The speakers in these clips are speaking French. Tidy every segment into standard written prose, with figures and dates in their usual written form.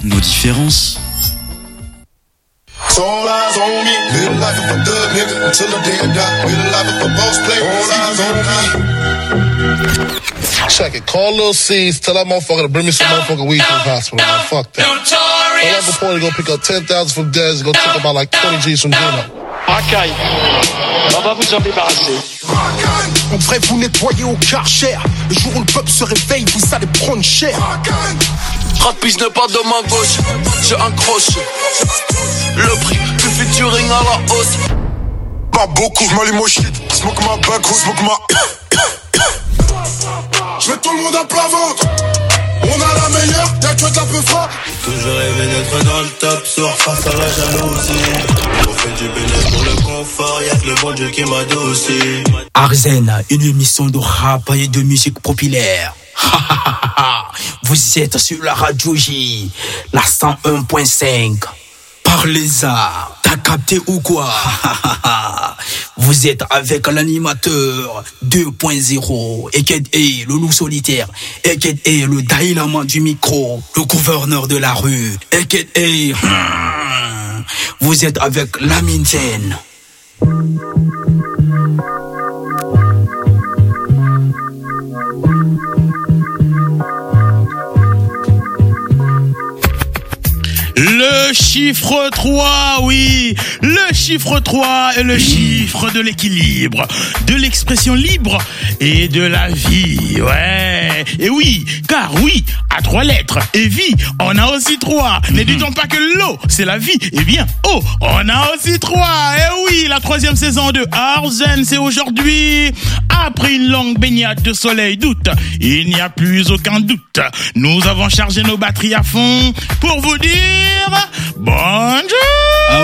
nos différences. All eyes on me, live life of a thug nigga until the day I die. Live life of a boss player, all eyes on me. Check it, call Lil C's, tell that motherfucker to bring me some motherfucking weed to the hospital, man. Fuck that. Tell Uncle Porter to go pick up 10,000 from Dez, go take about like 20 G's from Gino. Racaille, on va vous en débarrasser. On devrait vous nettoyer au Karcher. Le jour où le peuple se réveille, vous allez prendre cher. Rapide n'est pas de ma gauche, j'ai un crochet. Le prix du featuring à la hausse. Pas beaucoup, j'm'allume au shit. Smoke my back, smoke my... J'mets tout le monde à plat ventre. On a la meilleure, y'a que de la peu fort. Toujours rêvé d'être dans le top, sort face à la jalousie. On fait du bénéfice pour le confort, y'a que le bon Dieu qui m'adoucit. Arzen, une émission de rap et de musique populaire. Vous êtes sur la radio J, la 101.5. Parlez-ça, t'as capté ou quoi? Vous êtes avec l'animateur 2.0, Eked E, le loup solitaire, Eked E, le Dalai Lama du micro, le gouverneur de la rue, Eked E. Vous êtes avec Lamine Zen. Le chiffre 3, oui, le chiffre 3 est le chiffre de l'équilibre, de l'expression libre et de la vie, ouais. Et oui, car oui, à 3 lettres, et vie, on a aussi 3. Ne dit-on pas que l'eau, c'est la vie? Eh bien, oh, on a aussi 3. Et oui, la 3e saison de Arzen, c'est aujourd'hui. Après une longue baignade de soleil d'août, il n'y a plus aucun doute. Nous avons chargé nos batteries à fond pour vous dire bonjour. Ah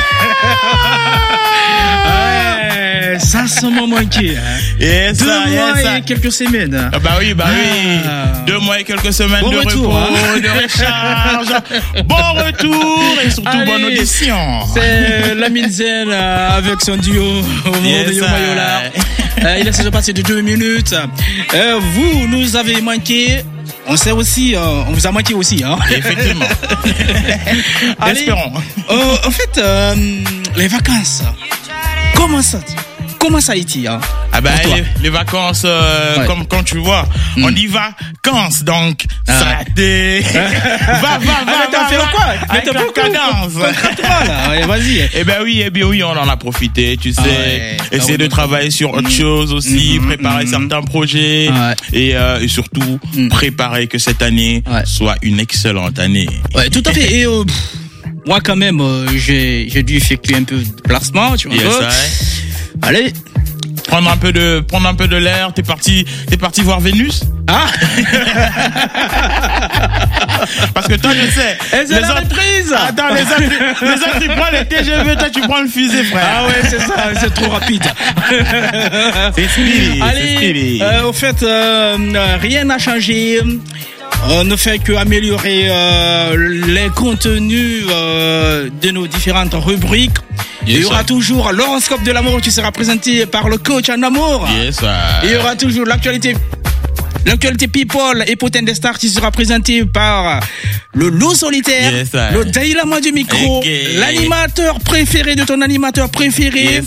ouais. Ça m'a manqué. Et 2 mois et quelques semaines. Bah oui. 2 mois et quelques semaines bon de retour, repos, de recharge. Bon retour et surtout bonne audition. C'est Lamine Zen avec son duo au moment de Yomayola. Il a déjà passé de 2 minutes. Vous nous avez manqué. On sait aussi, on vous a manqué aussi, hein. Effectivement. Allez, espérons. En fait, les vacances. Comment ça a été, hein? Ah bah les vacances, comme quand tu vois, on dit vacances, donc ça a été. va. T'as fait quoi? Avec la cadence. Concrètement, là. Ouais, vas-y. Eh bien oui, on en a profité, tu sais. Essayer de travailler sur autre chose aussi, préparer certains projets et surtout préparer que cette année soit une excellente année. Ouais, tout à fait. Et moi quand même, j'ai dû effectuer un peu de placement, tu vois. Allez. Prendre un peu de l'air, t'es parti voir Vénus? Ah! Parce que toi, je sais. Les autres, attends, les autres, ils prennent les TGV, toi, tu prends le fusée, frère. Ah ouais, c'est ça, c'est trop rapide. C'est speedy. Allez, au fait, rien n'a changé. On ne fait qu'améliorer les contenus de nos différentes rubriques. Il y aura toujours l'horoscope de l'amour qui sera présenté par le coach en amour. Il y aura toujours l'actualité people et Potin des Stars qui sera présenté par le loup solitaire, le Dalai Lama du micro, l'animateur préféré de ton animateur préféré.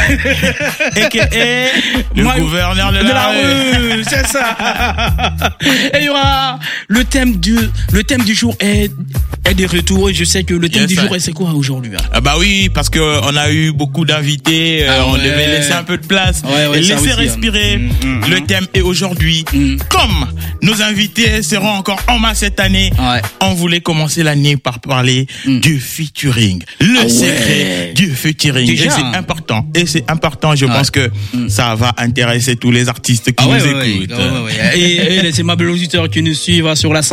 Le gouverneur de la rue. C'est ça. Et il y aura le thème du jour est de retour. Et je sais que le thème du jour c'est quoi aujourd'hui? Ah bah oui, parce que on a eu beaucoup d'invités, on devait laisser un peu de place et laisser respirer. Le thème est aujourd'hui. Comme nos invités seront encore en masse cette année, on voulait commencer l'année par parler du featuring. Le secret du featuring. Et c'est important. Je pense que ça va intéresser tous les artistes qui nous écoutent. Et les aimables auditeurs qui nous suivent sur la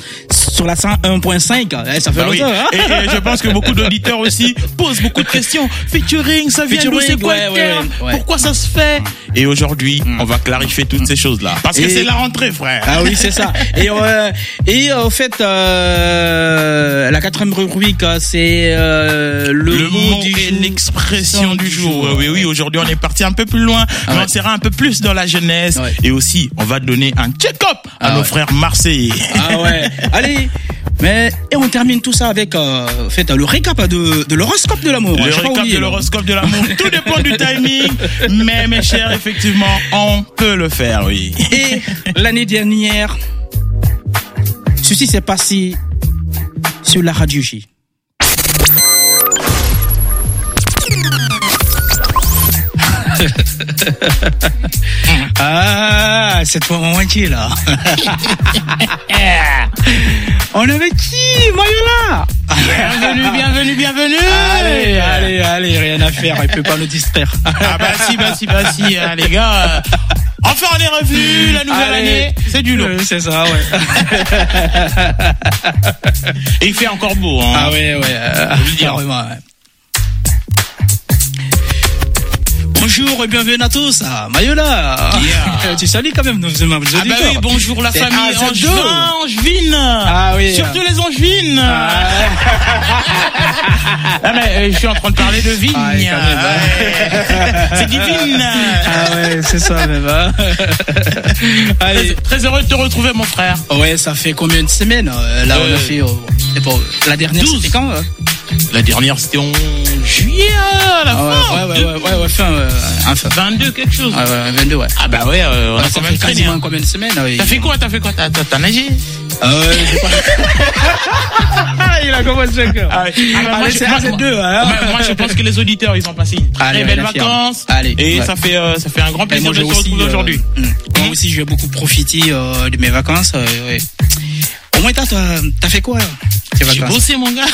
101.5, ça fait longtemps. Hein? Et je pense que beaucoup d'auditeurs aussi posent beaucoup de questions. Featuring, ça vient d'où? C'est quoi le terme? Pourquoi ça se fait? Et aujourd'hui, on va clarifier toutes ces choses-là. Parce que c'est la rentrée, frère. Ah oui, c'est ça. Et au fait, la 4e rubrique, c'est le mot et l'expression du jour. Oui, aujourd'hui, on est parti un peu plus loin, mais on sera un peu plus dans la jeunesse. Et aussi, on va donner un check-up à nos frères marseillais. Ah ouais. Allez, Et on termine tout ça avec le récap de l'horoscope de l'amour. Le récap de l'horoscope de l'amour. Tout dépend du timing. Mais mes chers, effectivement, on peut le faire, oui. Et l'année dernière, ceci s'est passé sur la radio J. Ah, cette fois on qui là. On avait qui, Mayola? Bienvenue. Allez, rien à faire, il peut pas nous distraire. Ah bah si, les gars. Enfin, on est revenu, la nouvelle année, c'est du lot. C'est ça, ouais. Et il fait encore beau, hein. Ah ouais, je veux dire, vraiment, ouais. Bonjour et bienvenue à tous à Mayola. Yeah. Tu salues quand même nos auditeurs. Ah bah oui, bonjour la famille Angevine. Ah oui. Surtout les Angevines. Ah mais je suis en train de parler de vigne. C'est divine. Ah ouais, c'est ça même. Hein. Allez. Très heureux de te retrouver mon frère. Ouais, ça fait combien de semaines là on a fait la dernière 12. c'était quand La dernière c'était en juillet à la fin. Ouais, fin 22 quelque chose. Ah ouais, 22 ouais. Ah bah ouais, on a quand même traîné. Combien de semaines ouais. T'as fait quoi T'as nagé? Il a commencé à moi, je pense que les auditeurs ils ont passé une très belle vacances. Et ça fait un grand plaisir de se retrouver aujourd'hui. Moi aussi je vais beaucoup profiter de mes vacances. Au moins t'as fait quoi J'ai bossé mon gars.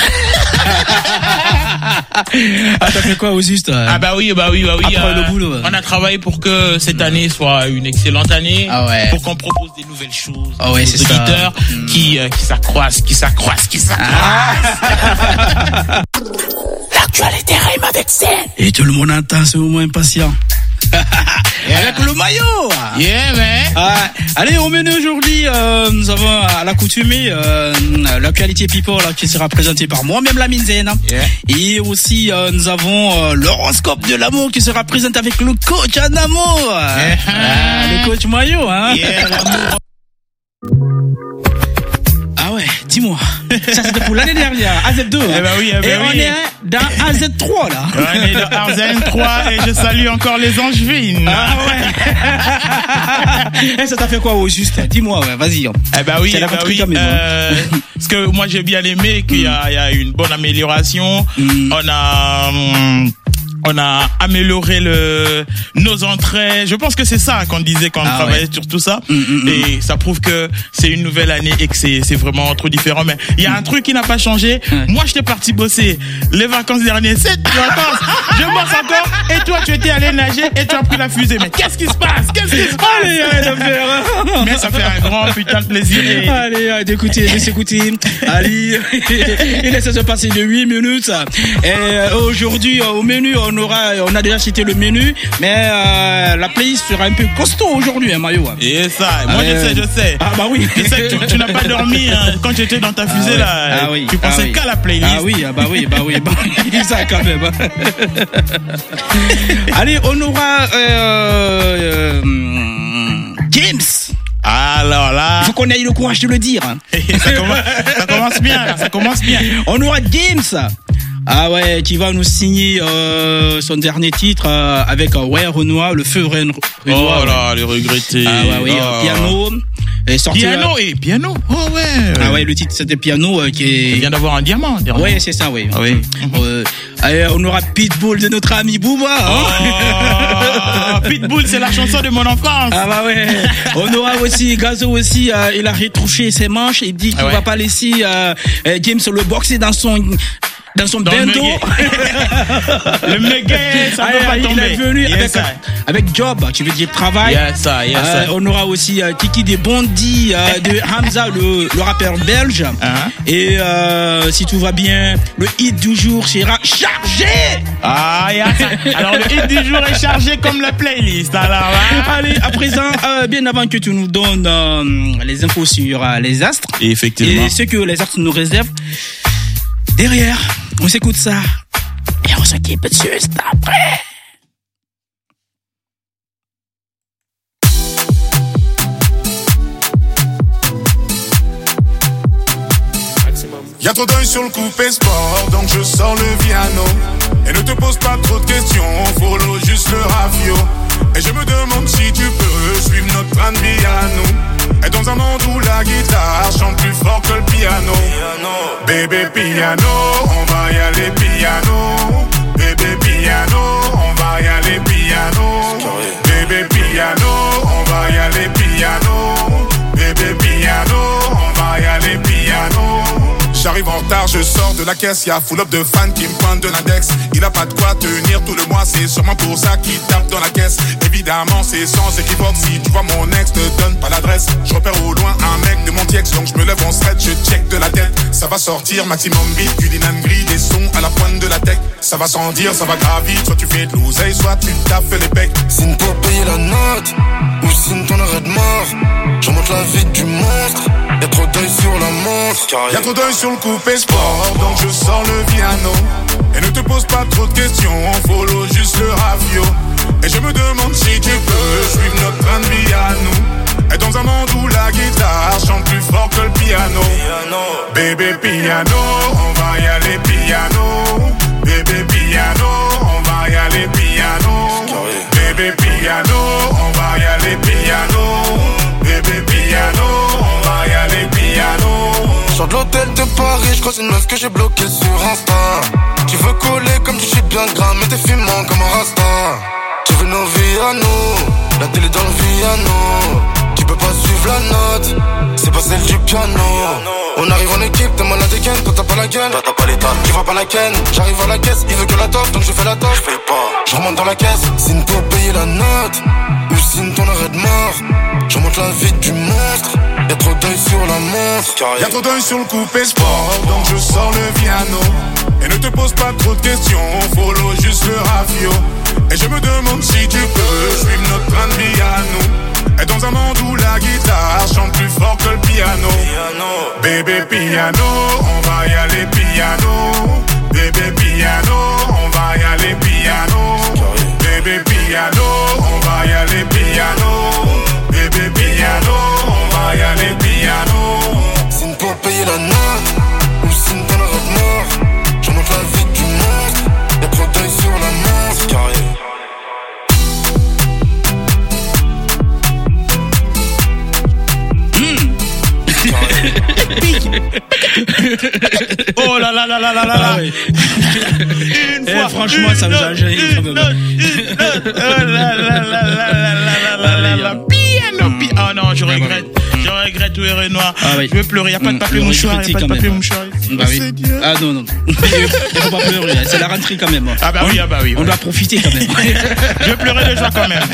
T'as fait quoi au juste Ah bah oui. Après le boulot. On a travaillé pour que cette année soit une excellente année. Ah ouais. Pour qu'on propose des nouvelles choses aux auditeurs qui s'accroissent. L'actualité rime avec scène. Et tout le monde attend ce moment impatient. Avec le maillot. Yeah man. Allez, au menu aujourd'hui, nous avons à l'accoutumée l'actualité people qui sera présentée par moi-même Lamine Zen. Et aussi nous avons l'horoscope de l'amour qui sera présenté avec le coach en amour. Le coach maillot, hein. Yeah, l'amour. Ah ouais, dis-moi. Ça c'était pour l'année dernière, AZ2. Eh ben oui, et on est dans AZ3 là. On est dans AZ3 et je salue encore les Angevines. Ah ouais. Et ça t'a fait quoi au juste? Dis-moi, ouais, vas-y. Eh ben oui, parce que moi j'ai bien aimé qu'il y a une bonne amélioration. On a amélioré nos entrées. Je pense que c'est ça qu'on disait quand on travaillait sur tout ça. Et ça prouve que c'est une nouvelle année et que c'est vraiment trop différent. Mais il y a un truc qui n'a pas changé. Moi, j'étais parti bosser les vacances dernières. Cette vacances, je bosse encore. Et toi, tu étais allé nager et tu as pris la fusée. Mais qu'est-ce qui se passe? Allez, arrête de faire. Mais ça fait un grand putain de plaisir. Allez, d'écouter. Allez, il laisse se passer de 8 minutes. Et aujourd'hui, au menu, on a déjà cité le menu, mais la playlist sera un peu costaud aujourd'hui, hein, Mayo. Et ça, moi je sais. Ah bah oui. Je sais que tu n'as pas dormi quand tu étais dans ta fusée là. Tu pensais qu'à la playlist. Bah oui, ça quand même. Allez, on aura James. Alors là, faut qu'on ait le courage de le dire. ça commence bien. On aura James. Ah ouais, qui va nous signer son dernier titre avec Renoir, le feu Renoir. Oh là, les regrettés. Ah ouais, oui, piano. Piano. Oh ouais. Ah ouais, le titre c'était Piano qui vient d'avoir un diamant. Ouais, c'est ça, oui. Ah oui. On aura Pitbull de notre ami Booba. Pitbull, c'est la chanson de mon enfance. Ah bah ouais. On aura aussi Gazo aussi. Il a retrouché ses manches. Il dit qu'il va pas laisser James le boxer dans son bendo. Le méga, ça peut pas tomber. Il est venu avec job, tu veux dire travail. Yes, on aura aussi Kiki des Bondi de Hamza, le rappeur belge. Et si tout va bien, le hit du jour sera chargé. Alors le hit du jour est chargé comme la playlist. Alors, allez, à présent, bien avant que tu nous donnes les infos sur les astres. Et effectivement. Et ce que les astres nous réservent. Derrière, on s'écoute ça et on s'occupe juste après. Y'a trop d'œil sur le coupé sport, donc je sors le piano. Et ne te pose pas trop de questions, follow juste le rafio. Et je me demande si tu peux suivre notre train de vie à nous. Et dans un monde où la guitare chante plus fort que le piano. Bébé piano, on va y aller piano. Bébé piano, on va y aller piano. Bébé piano, on va y aller piano. Bébé piano, on va y aller piano. J'arrive en retard, je sors de la caisse, y'a full up de fans qui me pointent de l'index. Il a pas de quoi tenir tout le mois, c'est sûrement pour ça qu'il tape dans la caisse. Évidemment, c'est sans équivoque, si tu vois mon ex, ne donne pas l'adresse. Je repère au loin un mec de mon tiex, donc je me lève en stretch, je check de la tête. Ça va sortir, maximum beat, culinane gris, des sons à la pointe de la tech. Ça va sans dire, ça va gravir, soit tu fais de l'oseille, soit tu taffes les pecs. Signe pour payer la note, ou signe ton arrêt de mort. Je remonte la vie du monstre, y'a trop d'œil sur la montre. Y'a trop d'œil sur le coupé sport, donc je sors le piano. Et ne te pose pas trop de questions, follow juste le rafio. Et je me demande si tu peux suivre notre train de vie à nous. Et dans un monde où la guitare chante plus fort que le piano. Bébé piano, on va y aller piano. Bébé piano, on va y aller piano. Bébé piano, on va y aller piano. Bébé piano, on va y aller piano. Sors de l'hôtel de Paris, je croise une meuf que j'ai bloquée sur Insta. Tu veux coller comme tu chies bien gras, mais t'es fumant comme un rasta. Tu veux nos vies à nous, la télé dans le piano. Tu peux pas suivre la note, c'est pas celle du piano. On arrive en équipe, t'es malade et toi t'as pas la gueule. Toi t'as pas l'état, tu vois pas la ken. J'arrive à la caisse, il veut que la toffe, donc je fais la toffe. Je paye pas, je remonte dans la caisse. Signe pour payer la note, ou signe ton arrêt de mort. Je remonte la vie du monstre, y'a trop d'œil sur la montre. Y'a trop d'œil sur le coupé sport, donc je sors le piano. Et ne te pose pas trop de questions, follow juste le rafio. Et je me demande si tu peux suivre notre train de vie à nous. Et dans un monde où la guitare chante plus fort que le piano. Bébé piano, on va y aller piano. Bébé piano, on va y aller piano. Bébé piano, on va y aller piano. Bébé piano, on va y aller piano. Signe pour payer la note, ou signe ton arrêt de mort. Je monte la vie du monstre, y'a trop d'œil sur la montre. Carré. Oh là là là là là là là. Une fois, franchement, ça me gêne quand même. Oh non, je regrette. Je regrette, oui, Renoir. Je veux pleurer, y'a pas de papier mouchoir. Y'a pas de papier mouchoir. Bah oui. Ah non. Il faut pas pleurer, c'est la rentrée quand même. Ah bah oui. On doit profiter quand même. Je veux pleurer de joie quand même.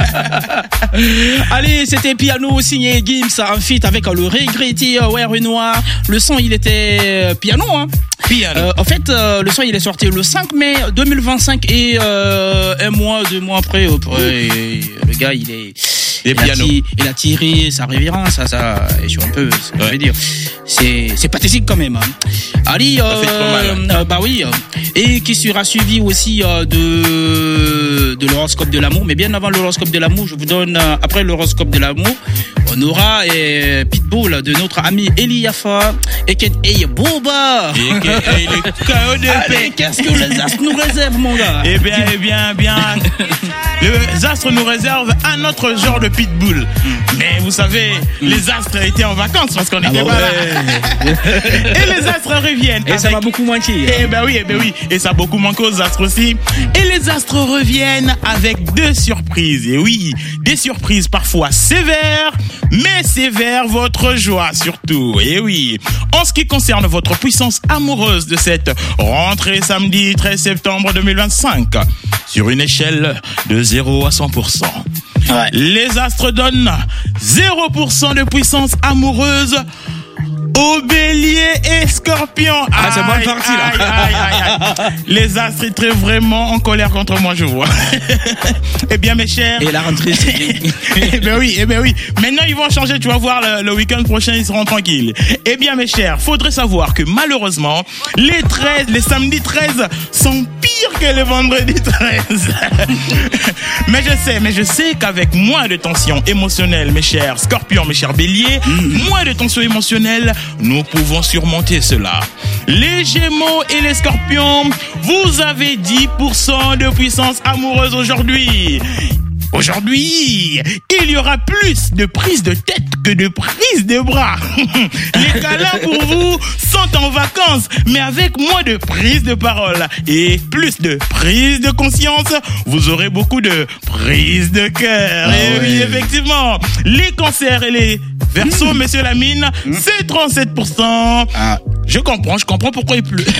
Allez, c'était Piano signé Gims en feat avec le regretté Renoir. Le son, il était piano, hein. En fait, le son il est sorti le 5 mai 2025 et 2 mois après, le gars il a tiré sa révérence, ça et sur un peu ce que je veux dire. C'est pathétique quand même. Allez, bah oui, et qui sera suivi aussi de l'horoscope de l'amour, mais bien avant l'horoscope de l'amour, je vous donne après l'horoscope de l'amour, on aura Pitbull de notre ami Eliafa et Boba. Allez, qu'est-ce que les astres nous réservent, mon gars? Eh bien. Les astres nous réservent un autre genre de Pitbull. Mais vous savez, les astres étaient en vacances parce qu'on n'était pas là. Et les astres reviennent. Et ça m'a beaucoup manqué. Eh ben oui. Et ça a beaucoup manqué aux astres aussi. Et les astres reviennent avec 2 surprises. Et oui, des surprises parfois sévères, mais sévères votre joie surtout. Et oui, en ce qui concerne votre puissance amoureuse de cette rentrée samedi 13 septembre 2025, sur une échelle de 0 à 100%. Ouais. Les astres donnent 0% de puissance amoureuse aux béliers et scorpions. C'est bonne partie là. Les astres étaient vraiment en colère contre moi, je vois. Eh bien mes chers. Et la rentrée c'est bien. Eh ben oui. Maintenant ils vont changer, tu vas voir le week-end prochain ils seront tranquilles. Eh bien mes chers, faudrait savoir que malheureusement les samedis 13 sont pires pire que le vendredi 13. Mais je sais qu'avec moins de tension émotionnelle, mes chers scorpions, mes chers béliers, moins de tension émotionnelle, nous pouvons surmonter cela. Les gémeaux et les scorpions, vous avez 10% de puissance amoureuse aujourd'hui. Aujourd'hui, il y aura plus de prise de tête que de prise de bras. Les câlins pour vous sont en vacances, mais avec moins de prise de parole et plus de prise de conscience, vous aurez beaucoup de prise de cœur. Et oui, effectivement, les cancers et les verseaux, monsieur Lamine, c'est 37%. Je comprends pourquoi il pleut.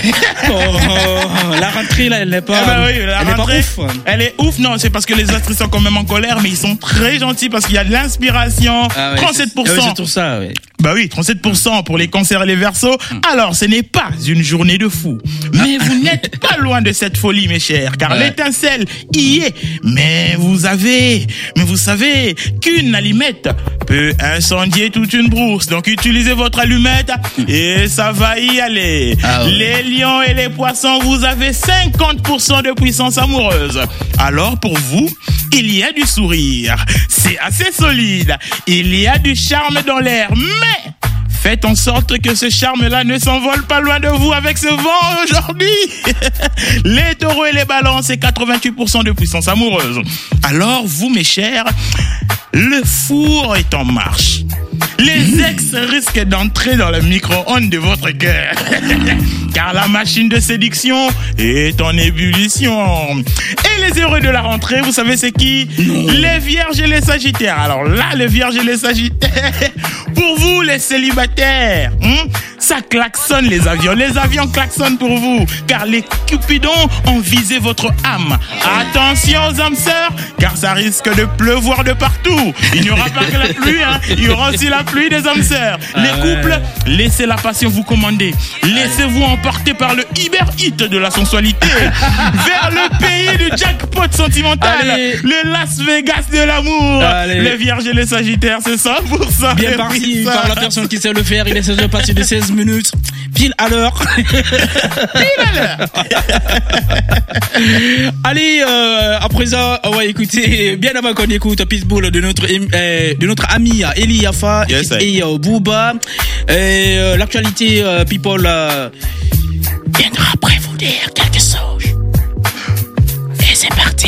La rentrée, là, elle n'est pas, elle est pas ouf. Elle est ouf, non, c'est parce que les astres sont quand même en colère, mais ils sont très gentils parce qu'il y a de l'inspiration. 37%. C'est tout ça, oui. Bah oui, 37% pour les cancers et les verseaux. Alors, ce n'est pas une journée de fou. Mais vous n'êtes pas loin de cette folie, mes chers, car l'étincelle y est. Mais vous savez qu'une allumette peut incendier toute une brousse. Donc, utilisez votre allumette et ça va y aller. Les lions et les poissons, vous avez 50% de puissance amoureuse. Alors, pour vous, il y a du sourire. C'est assez solide. Il y a du charme dans l'air. Mais faites en sorte que ce charme-là ne s'envole pas loin de vous avec ce vent aujourd'hui. Les taureaux et les balances, c'est 88% de puissance amoureuse. Alors, vous, mes chers, le four est en marche. Les ex risquent d'entrer dans le micro-ondes de votre cœur. Car la machine de séduction est en ébullition. Et les heureux de la rentrée, vous savez c'est qui? Les vierges et les sagittaires. Alors là, les vierges et les sagittaires, pour vous les célibataires, ça klaxonne les avions. Les avions klaxonnent pour vous, car les cupidons ont visé votre âme. Attention aux âmes sœurs, car ça risque de pleuvoir de partout. Il n'y aura pas que la pluie, il y aura aussi la pluie des âmes sœurs. Les couples, laissez la passion vous commander. Laissez-vous emporter par le hyper-hit de la sensualité vers le pays du jackpot sentimental. Le Las Vegas de l'amour. Les vierges et les sagittaires, c'est 100%. Bien parti par la personne qui sait le faire. Il essaie de passer de 16 minutes pile à l'heure. Pile à l'heure. Allez, à présent, on va écouter bien avant qu'on écoute Pitbull de notre ami Eli Yafa et Booba. L'actualité People viendra après vous dire quelque chose. Et c'est parti.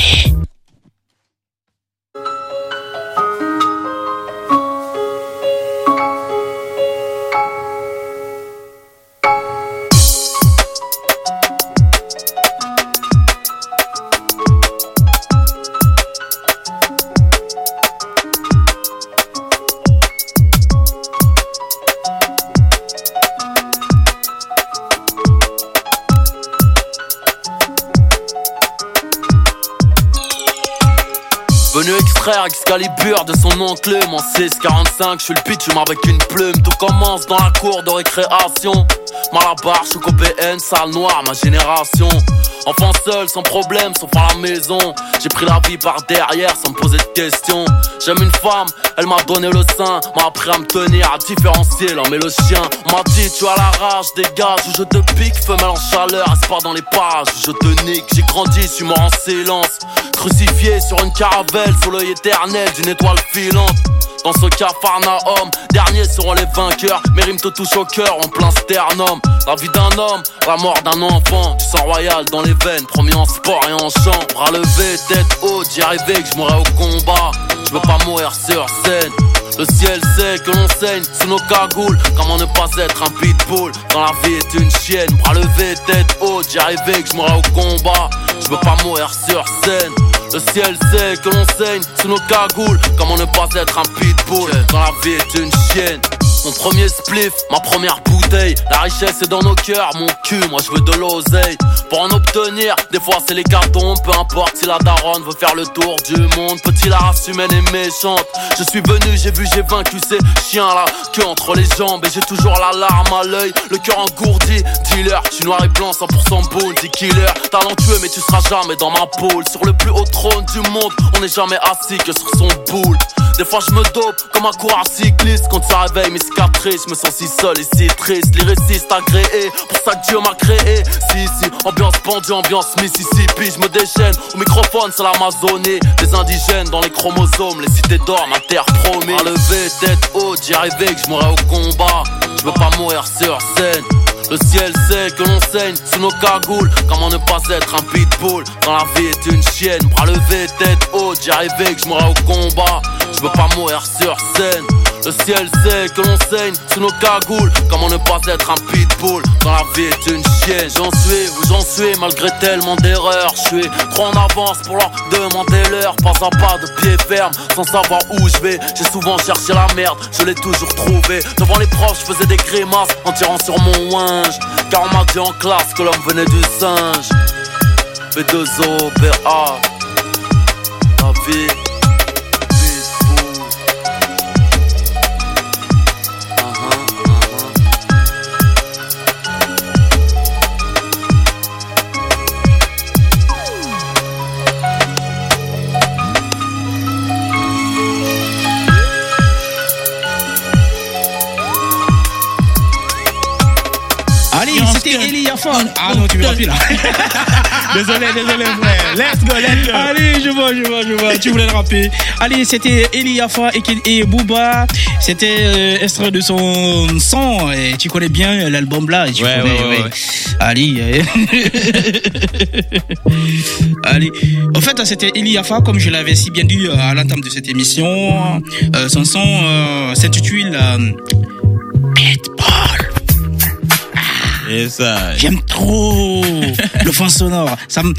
Venu extraire Excalibur de son oncle, mon 645, je suis le pitch avec une plume. Tout commence dans la cour de récréation. Malabar, je suis PN, salle noire, ma génération. Enfant seul, sans problème, sauf à la maison. J'ai pris la vie par derrière sans me poser de questions. J'aime une femme, elle m'a donné le sein, m'a appris à me tenir, à différencier l'homme et le chien. On m'a dit tu as la rage, dégage, ou je te pique, femelle en chaleur, reste pas dans les parages, je te nique. J'ai grandi, je suis mort en silence, crucifié sur une caravelle, sous l'œil éternel d'une étoile filante. Dans ce capharnaüm, derniers seront les vainqueurs. Mes rimes te touchent au cœur en plein sternum. La vie d'un homme, la mort d'un enfant. Du sang royal dans les veines, promis en sport et en chant. Bras levés, tête haute, j'y arrivais que je mourrais au combat. Je veux pas mourir sur scène. Le ciel sait que l'on saigne sous nos cagoules. Comment ne pas être un pitbull quand la vie est une chienne. Bras levés, tête haute, j'y arrivais que je mourrais au combat. Je veux pas mourir sur scène. Le ciel sait que l'on saigne sous nos cagoules. Comment ne pas être un pitbull quand la vie est une chienne. Mon premier spliff, ma première bouteille. La richesse est dans nos cœurs, mon cul, moi je veux de l'oseille. Pour en obtenir, des fois c'est les cartons. Peu importe si la daronne veut faire le tour du monde. Petit, la race humaine est méchante. Je suis venu, j'ai vu, j'ai vaincu ces chiens là. Que entre les jambes et j'ai toujours la larme à l'œil. Le cœur engourdi, dealer, je suis noir et blanc, 100% bounty killer. Talentueux mais tu seras jamais dans ma boule. Sur le plus haut trône du monde, on n'est jamais assis que sur son boule. Des fois je me dope comme un coureur cycliste. Quand tu réveilles mes cicatrices, je me sens si seul et si triste. Lyriciste agréé, pour ça que Dieu m'a créé. Si, ambiance pendue, ambiance Mississippi. Je me déchaîne, au microphone c'est l'Amazonie. Les indigènes dans les chromosomes, les cités d'or, ma terre promise. À lever tête haute, j'y arrivais que je mourrais au combat. Je veux pas mourir sur scène. Le ciel sait que l'on saigne sous nos cagoules. Comment ne pas être un pitbull quand la vie est une chienne. Bras levés, tête haute, j'y arrivais que je mourrais au combat. Je veux pas mourir sur scène. Le ciel sait que l'on saigne sous nos cagoules. Comment ne pas être un pitbull quand la vie est une chienne. J'en suis où j'en suis malgré tellement d'erreurs. Je suis trop en avance pour leur demander l'heure. Pas un pas de pied ferme sans savoir où je vais. J'ai souvent cherché la merde, je l'ai toujours trouvé. Devant les profs je faisais des grimaces en tirant sur mon winge. Car on m'a dit en classe que l'homme venait du singe. B2O, BA, la vie. C'était Eli Yafa. Ah non, tu verras plus là. Désolé frère. Let's go. Allez, je vois. Tu voulais le rapper. Allez, c'était Eli Yafa et Booba. C'était extrait de son son. Et tu connais bien l'album là. Ouais. Allez. Allez. En fait, c'était Eli Yafa, comme je l'avais si bien dit à l'entame de cette émission. Son son s'intitule Pitbull. Et ça. J'aime trop le fond sonore. Ça me.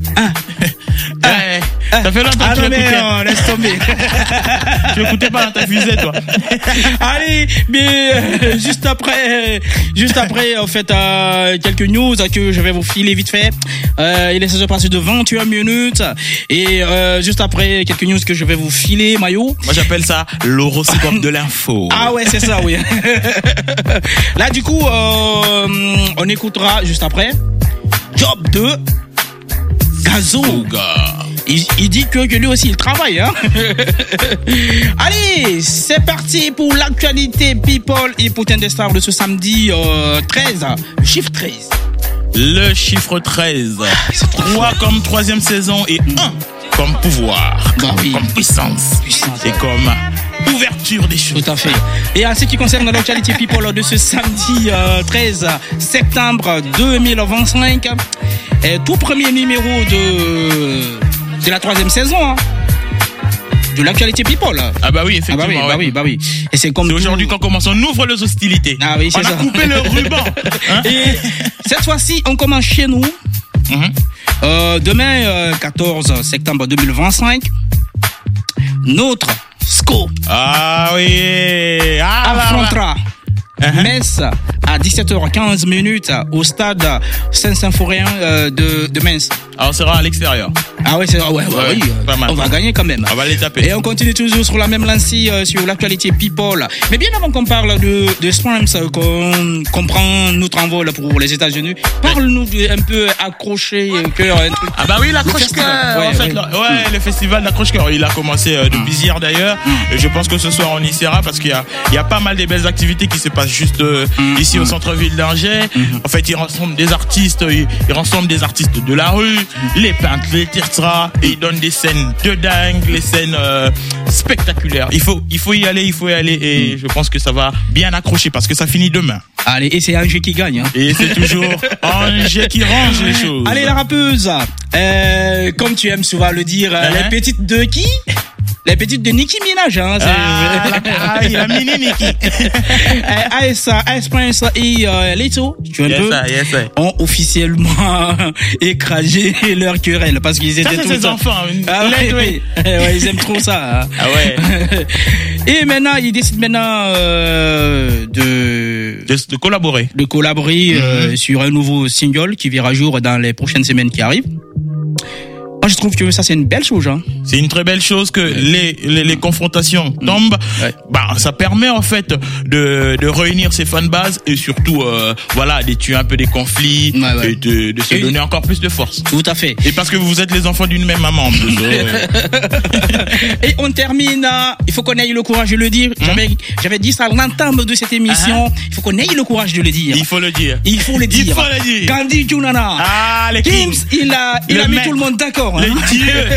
Ça fait longtemps que tu l'écoutais. Laisse tomber. Tu l'écoutais pas dans ta fusée, toi. Allez, mais juste après, en fait, quelques news que je vais vous filer vite fait. Il est 16h passé de 21 minutes. Et juste après, quelques news que je vais vous filer, Mayo. Moi, j'appelle ça l'horoscope de l'info. Ah ouais, c'est ça, oui. Là, du coup, on écoutera juste après Job de Gazo. Il dit que lui aussi il travaille, hein. Allez, c'est parti pour l'actualité people et putain des stars de ce samedi 13, le chiffre 13. Le chiffre 13. 3 comme troisième saison et 1 comme pouvoir, comme puissance et comme ouverture des choses. Tout à fait. Et en ce qui concerne l'actualité people de ce samedi 13 septembre 2025, tout premier numéro de la troisième saison, hein, de l'actualité people. Ah bah oui, effectivement. Bah oui. Et c'est comme aujourd'hui qu'on commence, on ouvre les hostilités. Ah oui, c'est ça. On a coupé le ruban. Hein? Et cette fois-ci, on commence chez nous. Demain, 14 septembre 2025, notre SCO affrontera Metz à 17h15 au stade Saint-Symphorien de Metz. Alors on sera à l'extérieur. Ah ouais, oui, pas mal. On va gagner quand même. On va les taper. Et on continue toujours sur la même lancée sur l'actualité people. Mais bien avant qu'on parle de Spams, qu'on prend notre envol pour les États-Unis, parle-nous un peu accrocher cœur, un truc. Ah bah oui, l'accroche-cœur. Le festival d'accroche-cœur, il a commencé depuis hier d'ailleurs. Et je pense que ce soir on y sera parce qu'il y a pas mal de belles activités qui se passent juste ici au centre-ville d'Angers. En fait, ils rassemblent des artistes, de la rue, les peintres, les tirtras, et ils donnent des scènes de dingue, les scènes spectaculaires. Il faut y aller, et je pense que ça va bien accrocher parce que ça finit demain. Allez, et c'est Angers qui gagne, hein. Et c'est toujours Angers qui range les choses. Allez, la rappeuse, comme tu aimes souvent le dire, les petites de qui? Les petites de Nicki Minaj, hein. La mini Nicki. Ice Prince et Leto, ont officiellement écrasé leur querelle parce qu'ils étaient tous ces enfants. Ouais, ils aiment trop ça. Hein. Ah ouais. Et maintenant, ils décident de collaborer. De collaborer sur un nouveau single qui verra jour dans les prochaines semaines qui arrivent. Moi, je trouve que ça c'est une belle chose. Hein. C'est une très belle chose que les confrontations tombent. Ouais. Bah, ça permet en fait de réunir ces fanbases et surtout d'étudier un peu des conflits et de se donner encore plus de force. Tout à fait. Et parce que vous êtes les enfants d'une même maman en plus. Et on termine. Il faut qu'on ait le courage de le dire. J'avais dit ça à l'entame de cette émission. Il faut qu'on ait le courage de le dire. Il faut le dire. Il faut le dire. Gandhi Junana. Ah, les Gims, il a mis tout le monde d'accord. Le dieu.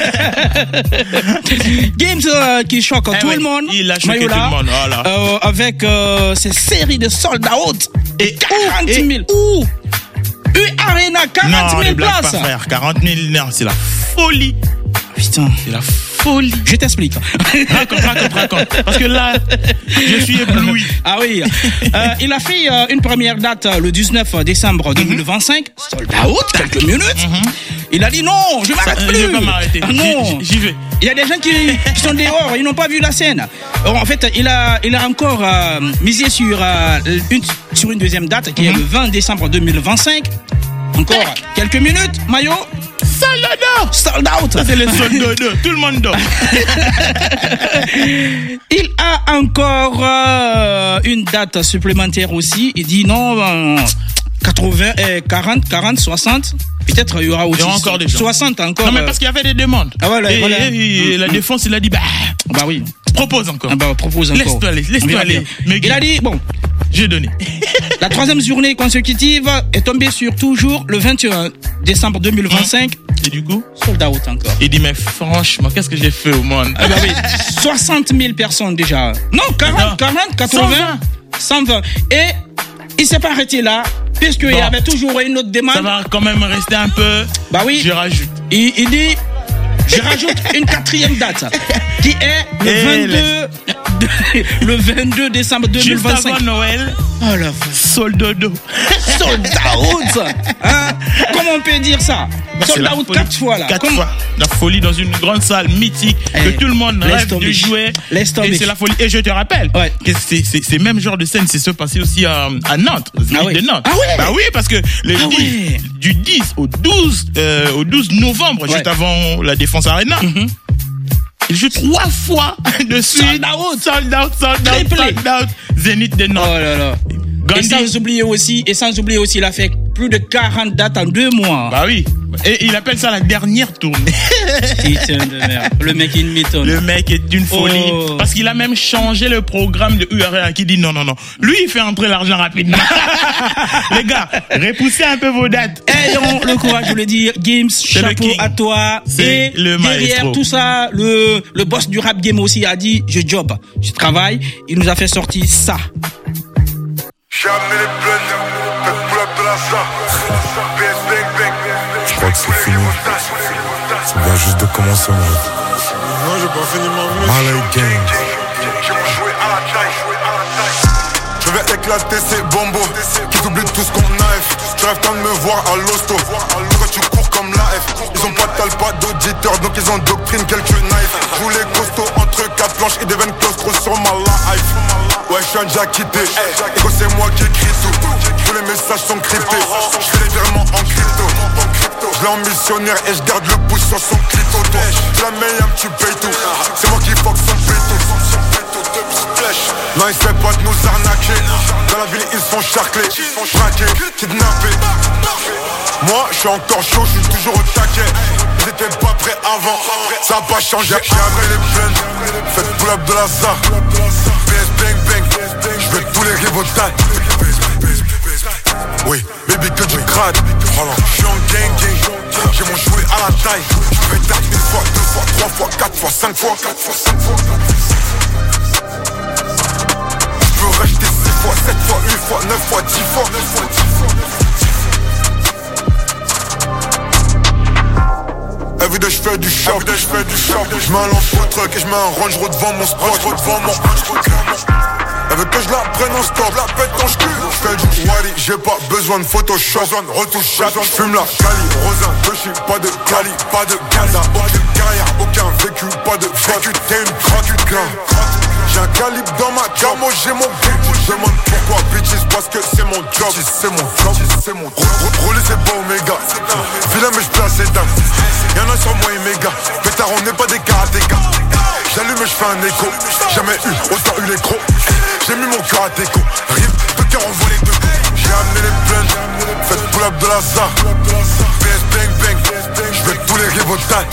Gims qui choque tout le monde. Il a choqué tout le monde. Voilà. Avec ces séries de sold out. Et 40 000. Arena, 40 000 places. Pas, frère. 40 000, non, c'est la folie. Putain. C'est la folie. Je t'explique. Raconte. Parce que là, je suis ébloui. Ah oui. Il a fait une première date le 19 décembre 2025. Sold out, quelques minutes. Il a dit non, je m'arrête plus. Je vais pas m'arrêter. Non. J'y vais. Il y a des gens qui sont dehors, ils n'ont pas vu la scène. En fait, il a encore misé sur une deuxième date qui est le 20 décembre 2025. Encore quelques minutes, Mayo. Sold out. Ça, c'est les sold out. Tout le monde dort. Il a encore une date supplémentaire aussi. Il dit non, 40, 60. Peut-être il y aura aussi encore des gens. 60 encore. Non, mais parce qu'il y avait des demandes. Ah voilà, et la défense, il a dit, bah oui. Propose encore. Propose encore. Laisse-toi aller. Mais il a dit, bon. J'ai donné. La troisième journée consécutive est tombée sur toujours le 21 décembre 2025. Et du coup, sold out encore. Il dit, mais franchement, qu'est-ce que j'ai fait au monde? Ah bah oui, 60 000 personnes déjà. Non, 40, 80, 120. Et il s'est pas arrêté là, puisqu'il y avait toujours une autre demande. Ça va quand même rester un peu. Bah oui. Je rajoute. Il dit, je rajoute une quatrième date, qui est le 22 décembre 2025. Juste avant Noël. Oh la sold out. Sold out. Hein? Comment on peut dire ça? Sold out 4 fois là. 4 fois. La folie dans une grande salle mythique que tout le monde rêve de jouer. Et c'est la folie. Et je te rappelle que c'est même genre de scène, c'est se passé aussi à Nantes, de Nantes. Ah ouais. Bah oui, parce que du 10 au 12 novembre, juste avant la Défense Arena. Il joue 3 fois de suite. Sold out. Zénith de Nantes. Oh là là. Et sans oublier aussi, il a fait plus de 40 dates en 2 mois. Bah oui. Et il appelle ça la dernière tournée. Putain de merde. Le mec est une méthode. Le mec est d'une folie. Parce qu'il a même changé le programme de URL qui dit non. Lui, il fait entrer l'argent rapidement. Les gars, repoussez un peu vos dates. Ayons le courage de le dire. Gims, chapeau à toi. C'est le derrière maestro. tout ça, le boss du rap game aussi a dit je travaille. Il nous a fait sortir ça. J'ai amené les blends, faites pull up de la salle. PS bang bang. Je crois que c'est fini. Ça vient juste de commencer, moi. Non, j'ai pas fini ma vie. Malay Gang. J'ai joué à la taille. Je vais éclater ces bombos qui t'oublient tout ce qu'on a. Tu rêves tant de me voir à l'hosto. Pourquoi tu cours comme la F? Ils ont pas de talle, pas d'auditeurs, donc ils endoctrinent quelques knives. Tous les costauds entre 4 planches et des veines claustro sur ma life. Ouais, je suis déjà quitté. Et quand c'est moi qui écris tout, tous les messages sont cryptés. Je fais les virements en crypto. Je l'ai en missionnaire et je garde le pouce sur son clito. Tu la mets, tu payes tout. C'est moi qui fuck son péto. Non, ils essaient pas de nous arnaquer. Dans la ville, ils sont charclés, braqués, kidnappés. Moi, je suis encore chaud, je suis toujours au taquet. Ils étaient pas prêts avant, ça a pas changé. J'ai amené les plaines, faites pull up de la SAR. PS bang bang, je veux tous les rivaux taille. Oui, baby que du crade. Je suis en gang, j'ai mon jouet à la taille. Je vais taper 1 fois, 2 fois, 3 fois, 4 fois, 5 fois. Je peux racheter 6 fois, 7 fois, 8 fois, 9 fois, 10 fois. Everyday je fais du shop, je mets un lampe au truck et je mets un Range Rover devant mon spot. Elle veut que je la prenne en stop, la pète quand je cul. Je fais du Wally, j'ai pas besoin de Photoshop. Retouche chat, je fume la Cali. Rosin, Toshi, pas de Cali, pas de Gaza. Aucune carrière, aucun vécu, pas de vécu. T'es une crotte, j'ai un calibre dans ma camo, j'ai mon but. Je demande pourquoi bitches, parce que c'est mon job. C'est mon job, c'est mon job. Rouler c'est pas Omega. Vilain mais je place les dames. Y'en a sur moi fais un écho. Jamais eu autant eu les crocs. J'ai mis mon cœur à déco. Rip, deux cœurs envolés de go. J'ai amené les plaines. Faites pull-up de la SAR. PS bang bang. J'vais tous les rivotailles.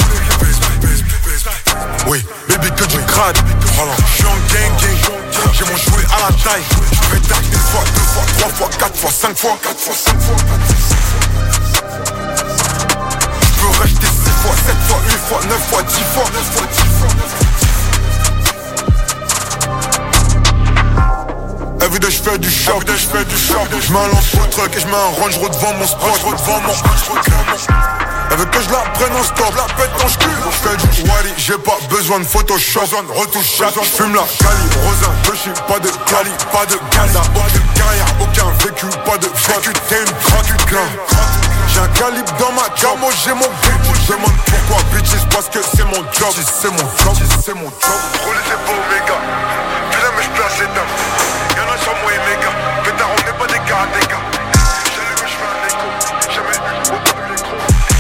Oui, baby que du crade. J'suis en gang gang. J'ai mon jouet à la taille. J'vais tard une fois, deux fois, trois fois, quatre fois, cinq fois. J'peux racheter 6 fois, 7 fois, 8 fois, 9 fois, 10 fois. Everyday j'fais du shop, j'mets un lance pour le truc et j'mets un Range Road devant mon spot. Elle veut que je la prenne en stop, la pète dans j'cul. J'fais du Wally, j'ai pas besoin de Photoshop. Retouche, j'fume la Cali, Rosin, Toshi, pas de Cali, pas de Gaza. Aucune carrière, aucun vécu, pas de vécu, t'es une croque. J'ai un calibre dans ma camo, j'ai mon but. Je demande pourquoi bitches, parce que c'est mon job. C'est mon job. Roulez les beaux méga, putain mais j'place les dames. Y'en a sur moi et méga, pétard on n'est pas des karatékas. J'allume, j'fais un écho, jamais eu autant eu les crocs.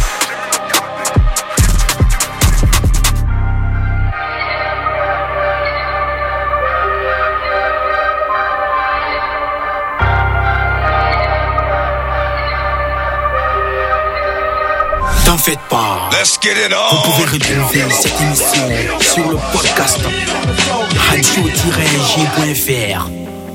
T'en faites pas. Let's get it on. Vous pouvez retrouver cette émission sur le podcast radio-j.fr.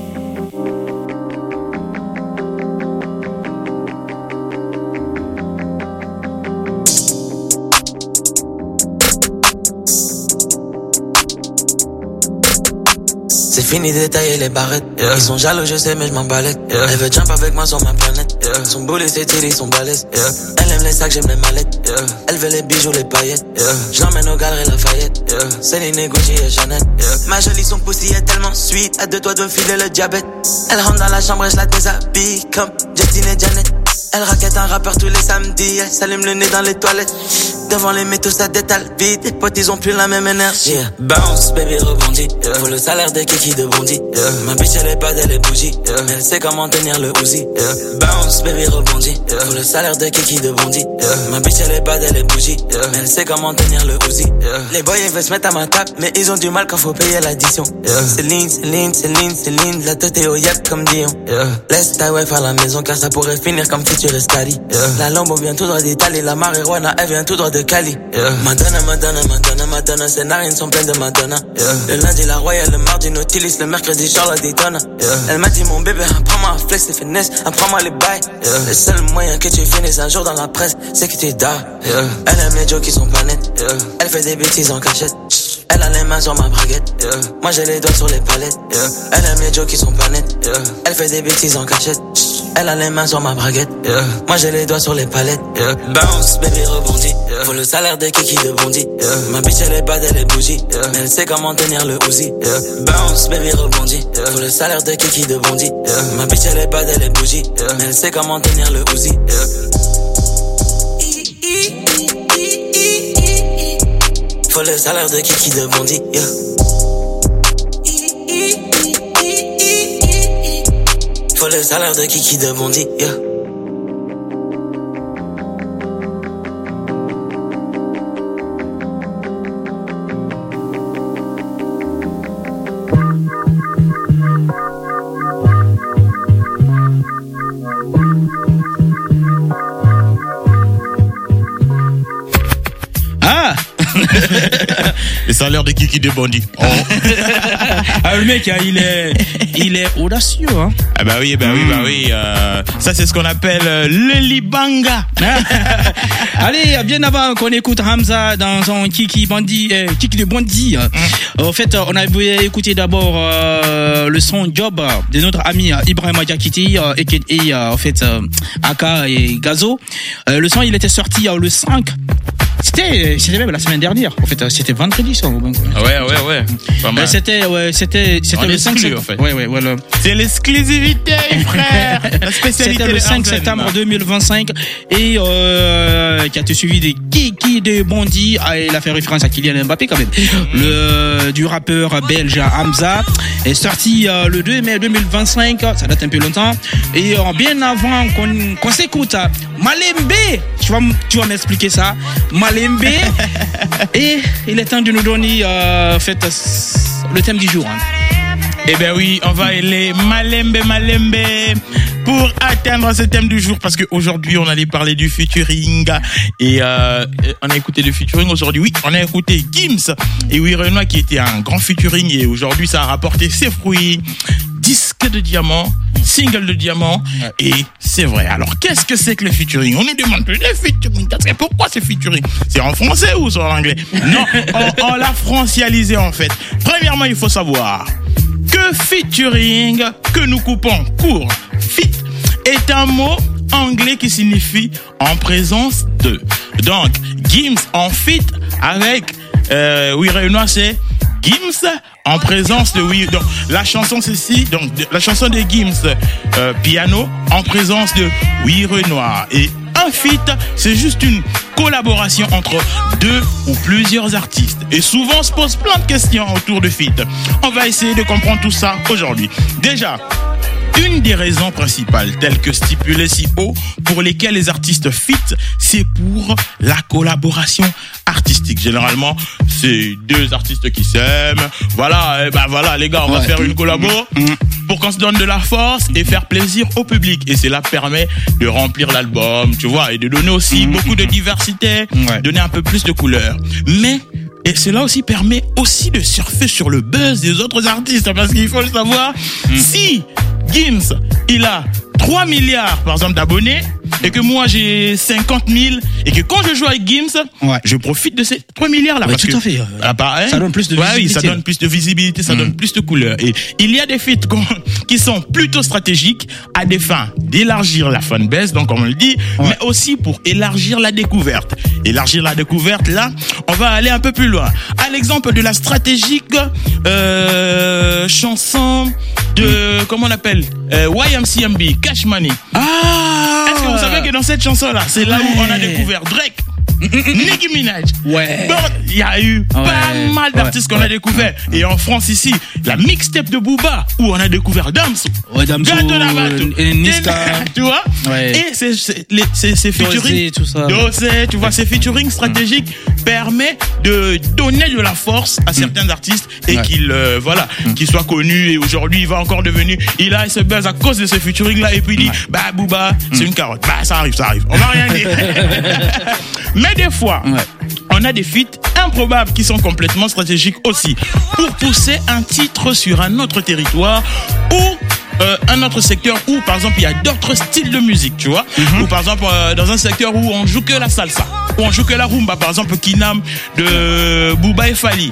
C'est fini de tailler les barrettes. Ils sont jaloux, je sais, mais je m'en balèque. Elle veut jump avec moi sur ma planète. Son boulet, c'est tiré, son balèze. Elle aime les sacs, j'aime les mallettes. Elle veut les bijoux, les paillettes. Je l'emmène au galeries Lafayette. Céline, Gucci et Chanel. Ma jolie, son pussy est tellement sweet. À 2 doigts de me filer le diabète. Elle rentre dans la chambre et je la déshabille comme Justine et Janet. Elle raquette un rappeur tous les samedis. Elle s'allume le nez dans les toilettes. Devant les métaux, ça détale vite. Les potes, ils ont plus la même énergie. Bounce, baby, rebondit. Faut le salaire des kiki de Bondy. Ma bitch, elle est pas elle est bougie. Mais elle sait comment tenir le Uzi. Bounce, baby, rebondit. Faut le salaire de kiki de Bondy. Ma bitch, elle est pas elle est bougie. Mais elle sait comment tenir le Uzi. Les boys, ils veulent se mettre à ma table. Mais ils ont du mal quand faut payer l'addition. Céline, la tête est au yep comme Dion. Laisse ta wife à la maison car ça pourrait finir comme futur Escali. La Lambo vient tout droit d'Italie. La marijuana, elle vient tout droit de Cali. Madonna, ses narines sont pleines de Madonna. Le lundi la Royale, le mardi Nautilus, le mercredi Charlotte Daytona. Elle m'a dit mon bébé, apprends-moi à flex et finesse, apprends-moi les bails. Le seul moyen que tu finisses un jour dans la presse, c'est que tu dors. Elle aime les jokes qui sont pas nets. Elle fait des bêtises en cachette. Elle a les mains sur ma braguette. Moi j'ai les doigts sur les palettes. Elle aime les jokes qui sont pas nets. Elle fait des bêtises en cachette. Elle a les mains sur ma braguette. Moi j'ai les doigts sur les palettes. Bounce, baby, rebondit. Faut le salaire de kiki de Bondy. Ma bitch elle est pas elle est bougie. Mais elle sait comment tenir le Uzi. Bounce, baby, rebondit. Faut le salaire de kiki de Bondy. Ma bitch elle est pas elle est bougie. Mais elle sait comment tenir le Uzi. Faut le salaire de kiki de Bondy. Faut le salaire de kiki de Bondy. Le salaire de Kiki de Bondy. Oh. Ah, le mec, il est audacieux, hein. Ah bah oui. Ça c'est ce qu'on appelle le libanga. Allez, bien avant qu'on écoute Hamza dans son Kiki de Bondy. En fait, on avait écouté d'abord le son Job de notre ami Ibrahima Diakité et en fait Aka et Gazo. Le son il était sorti le 5. C'était même la semaine dernière. En fait, c'était vendredi ça. Ouais. Pas mal. C'était le 5 septembre. En fait. Ouais. C'est l'exclusivité, frère. La spécialité. C'était le 5 septembre 2025 et qui a été suivi des Kiki de Bondy. Il a fait référence à Kylian Mbappé quand même. Du rappeur belge Hamza est sorti le 2 mai 2025. Ça date un peu longtemps. Et bien avant qu'on s'écoute, Malembe, tu vas m'expliquer ça. Malembe. Et il est temps de nous donner le thème du jour. Eh ben oui, on va aller Malembe pour atteindre ce thème du jour, parce qu'aujourd'hui on allait parler du featuring et on a écouté le featuring aujourd'hui. Oui, on a écouté Gims et Oui Renoir qui était un grand featuring, et aujourd'hui ça a rapporté ses fruits. Disque de diamant, single de diamant, et c'est vrai. Alors, qu'est-ce que c'est que le featuring? On nous demande plus les featuring. Pourquoi c'est featuring? C'est en français ou c'est en anglais? Non, on l'a francialisé en fait. Premièrement, il faut savoir que featuring, que nous coupons court, fit, est un mot anglais qui signifie en présence de. Donc, Gims en fit avec Oui Renoir, c'est Gims en présence de Oui. Donc la chanson ceci, donc la chanson de Gims piano en présence de Oui Renoir. Et un feat, c'est juste une collaboration entre deux ou plusieurs artistes. Et souvent on se pose plein de questions autour de feat. On va essayer de comprendre tout ça aujourd'hui. Déjà, une des raisons principales, telles que stipulées si haut, pour lesquelles les artistes fit, c'est pour la collaboration artistique. Généralement, c'est deux artistes qui s'aiment. Voilà, et ben voilà, les gars, on va faire une collabo pour qu'on se donne de la force et faire plaisir au public. Et cela permet de remplir l'album, tu vois, et de donner aussi beaucoup de diversité, donner un peu plus de couleur. Et cela aussi permet aussi de surfer sur le buzz des autres artistes, parce qu'il faut le savoir, si Gims, il a 3 milliards, par exemple, d'abonnés, et que moi j'ai 50 000, et que quand je joue avec Gims, je profite de ces 3 milliards là. Ouais, tout à fait. Ça donne plus de visibilité. Oui, ça donne plus de visibilité, ça donne plus de couleur. Et il y a des feats qui sont plutôt stratégiques à des fins d'élargir la fanbase, donc comme on le dit, mais aussi pour élargir la découverte. Élargir la découverte, là, on va aller un peu plus loin. À l'exemple de la stratégique chanson de, comment on appelle, YMCMB, Cash Money. Est-ce que vous savez que dans cette chanson-là, c'est là où on a découvert Drake, Nicki Minaj. Bon, il y a eu pas mal d'artistes qu'on a découvert. Et en France ici, la mixtape de Booba, où on a découvert Damso, et Niska, tu vois. Et ces featuring, Dosé, tu vois, ces featuring stratégiques permet de donner de la force à certains artistes et qu'ils soient connus. Et aujourd'hui, il va encore devenir, il a ce buzz à cause de ce featuring là. Et puis il dit, bah Booba, c'est une carotte. Bah ça arrive. On va rien dire. Mais des fois, on a des feats improbables qui sont complètement stratégiques aussi, pour pousser un titre sur un autre territoire ou un autre secteur où, par exemple, il y a d'autres styles de musique, tu vois, ou par exemple dans un secteur où on joue que la salsa, où on joue que la rumba, par exemple Kinam de Booba et Fali.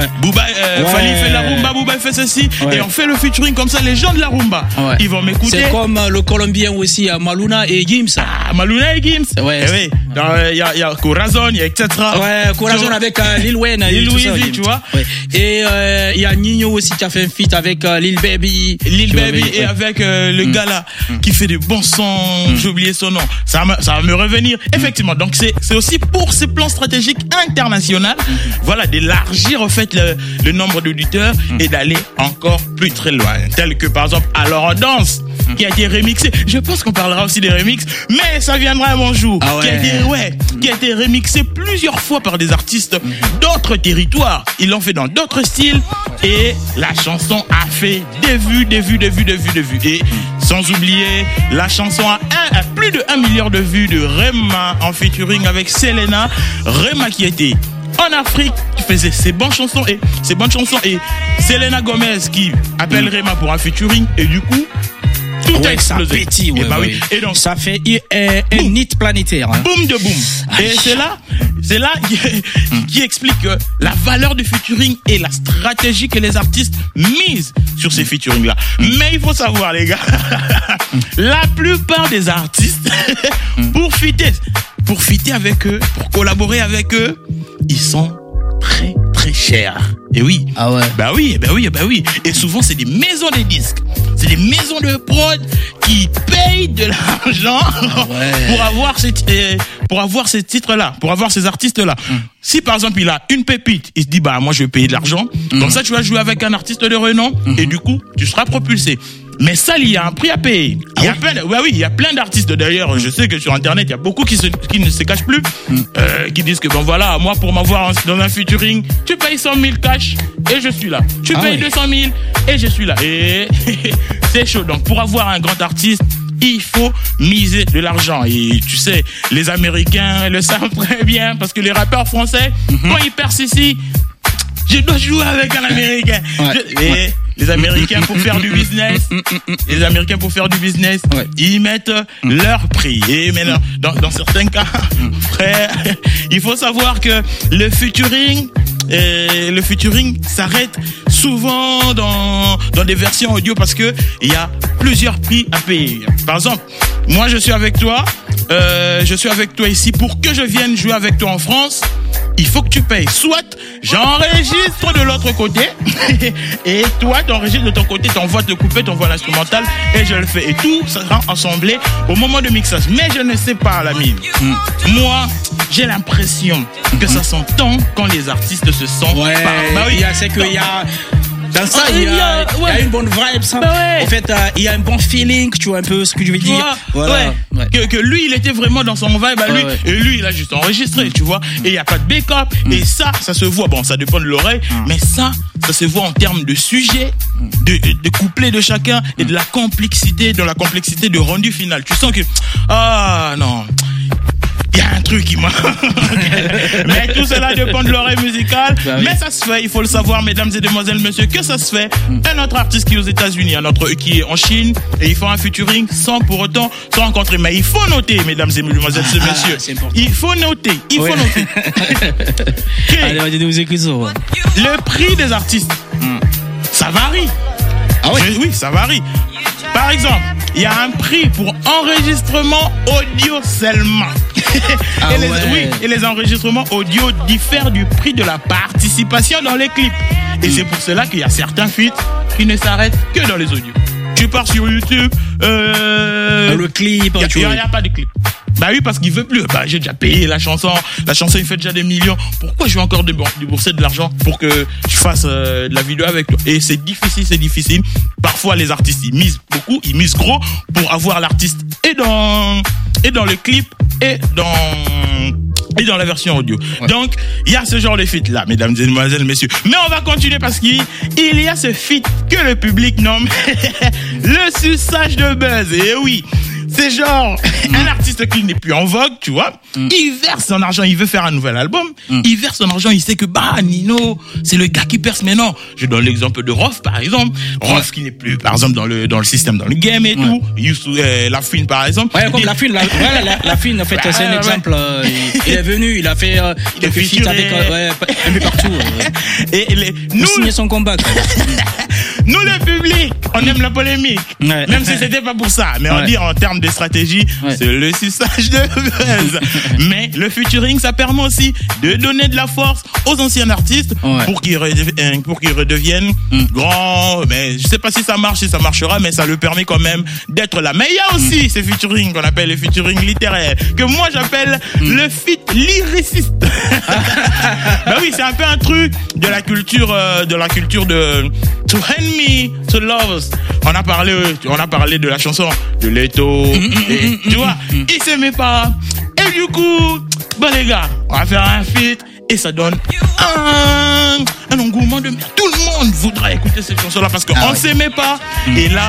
Fali fait la rumba, Booba fait ceci, et on fait le featuring comme ça. Les gens de la rumba, ils vont m'écouter. C'est comme le Colombien aussi, Maluna et Gims. Maluna et Gims. Il y a Corazon, il y a etc. Corazon avec Lil Wayne, Lil Weezy, tu vois. Et il y a Nino aussi qui a fait un feat avec Lil Baby. Et avec le gars là qui fait des bons sons, j'ai oublié son nom, ça va me revenir. Effectivement, donc c'est aussi pour ces plans stratégiques internationaux, voilà, d'élargir en fait le nombre d'auditeurs et d'aller encore plus très loin, tel que par exemple Alors on danse, qui a été remixé. Je pense qu'on parlera aussi des remixes, mais ça viendra un bon jour. Qui a été remixé plusieurs fois par des artistes d'autres territoires. Ils l'ont fait dans d'autres styles et la chanson a fait des vues. Et sans oublier, la chanson a plus de 1 milliard de vues de Rema en featuring avec Selena. Rema qui était en Afrique, qui faisait ses bonnes chansons et Selena Gomez qui appelle Rema pour un featuring, et du coup tout a explosé. Et donc ça fait un hit planétaire. Boom de boom. Et c'est là qui explique la valeur du featuring et la stratégie que les artistes misent sur ces featuring là. Mais il faut savoir, les gars, la plupart des artistes pour fitter avec eux, pour collaborer avec eux, ils sont très très chers. Et oui. Bah oui. Et souvent c'est des maisons de disques, c'est des maisons de prod qui payent de l'argent pour avoir ces titres-là, pour avoir ces artistes-là. Si par exemple il a une pépite, il se dit bah moi je vais payer de l'argent. Comme ça tu vas jouer avec un artiste de renom et du coup tu seras propulsé. Mais ça, il y a un prix à payer. Il y a plein d'artistes d'ailleurs. Je sais que sur Internet, il y a beaucoup qui ne se cachent plus, qui disent que bon voilà, moi pour m'avoir dans un featuring, tu payes 100 000 cash et je suis là. Tu payes 200 000 et je suis là. Et c'est chaud. Donc pour avoir un grand artiste, il faut miser de l'argent. Et tu sais, les Américains le savent très bien parce que les rappeurs français, quand ils percent ici, je dois jouer avec un Américain. Les Américains pour faire du business, ils mettent leur prix. Et maintenant, dans certains cas, frère, il faut savoir que le featuring s'arrête souvent dans des versions audio parce que il y a plusieurs prix à payer. Par exemple, moi je suis avec toi ici pour que je vienne jouer avec toi en France. Il faut que tu payes. Soit j'enregistre de l'autre côté et toi t'enregistres de ton côté, t'envoies le couplet, t'envoies l'instrumental et je le fais. Et tout sera assemblé au moment de mixage. Mais je ne sais pas, l'ami. Moi, j'ai l'impression que ça s'entend quand les artistes se sentent. C'est qu'il y a... Dans ça, il y a une bonne vibe, ça. En fait, il y a un bon feeling, tu vois un peu ce que je veux dire. Voilà. Que lui, il était vraiment dans son vibe à lui. Et lui, il a juste enregistré, tu vois. Et il n'y a pas de backup. Et ça se voit. Bon, ça dépend de l'oreille. Mais ça se voit en termes de sujet, de couplet de chacun et de la complexité de rendu final. Tu sens que, non. Il y a un truc qui manque. Mais tout cela dépend de l'oreille musicale. Mais ça se fait, il faut le savoir, mesdames et demoiselles, messieurs, que ça se fait. Un autre artiste qui est aux États-Unis, un autre qui est en Chine, et il faut un featuring sans pour autant se rencontrer. Mais il faut noter, mesdames et demoiselles, messieurs. Il faut noter. Allez, nous écoutons. Le prix des artistes, ça varie. Oui, ça varie. Par exemple, il y a un prix pour enregistrement audio seulement. Et les enregistrements audio diffèrent du prix de la participation dans les clips. Et c'est pour cela qu'il y a certains feats qui ne s'arrêtent que dans les audios. Tu pars sur YouTube, le clip, il n'y a pas de clip. Bah oui, parce qu'il veut plus. Bah, j'ai déjà payé la chanson, il fait déjà des millions. Pourquoi je vais encore débourser de l'argent pour que je fasse de la vidéo avec toi? Et c'est difficile. Parfois, les artistes, ils misent beaucoup, ils misent gros pour avoir l'artiste et dans le clip et dans la version audio. Donc, il y a ce genre de feat là, mesdames et demoiselles, messieurs. Mais on va continuer parce qu'il y a ce feat que le public nomme le suçage de buzz. Et oui, c'est genre un artiste qui n'est plus en vogue, tu vois. Il verse son argent, il veut faire un nouvel album. Il verse son argent, il sait que Nino, c'est le gars qui perce. Mais non, je donne l'exemple de Rof, par exemple. Rof qui n'est plus, par exemple, dans le système, dans le game et tout. La Fine, par exemple. Ouais, comme la Fine, en fait, c'est un exemple. Il est venu, il a fait quelques feats avec un peu partout. Nous signer son combat. Nous, le public, on aime la polémique. Même si c'était pas pour ça. Mais on dit en termes de stratégie, c'est le suçage de buzz. Mais le featuring, ça permet aussi de donner de la force aux anciens artistes pour qu'ils redeviennent grands. Mais je sais pas si ça marchera, mais ça le permet quand même d'être là. Mais il y a aussi ces featuring qu'on appelle les featuring littéraires, que moi j'appelle le feat lyriciste. Bah oui, c'est un peu un truc de la culture de To Hand Me To Love Us. On a parlé de la chanson de Leto. Et, tu vois, il s'aimait pas. Et du coup, les gars, on va faire un feat. Et ça donne un engouement de merde. Tout le monde voudra écouter cette chanson-là parce qu'on ne s'aimait pas. Et là,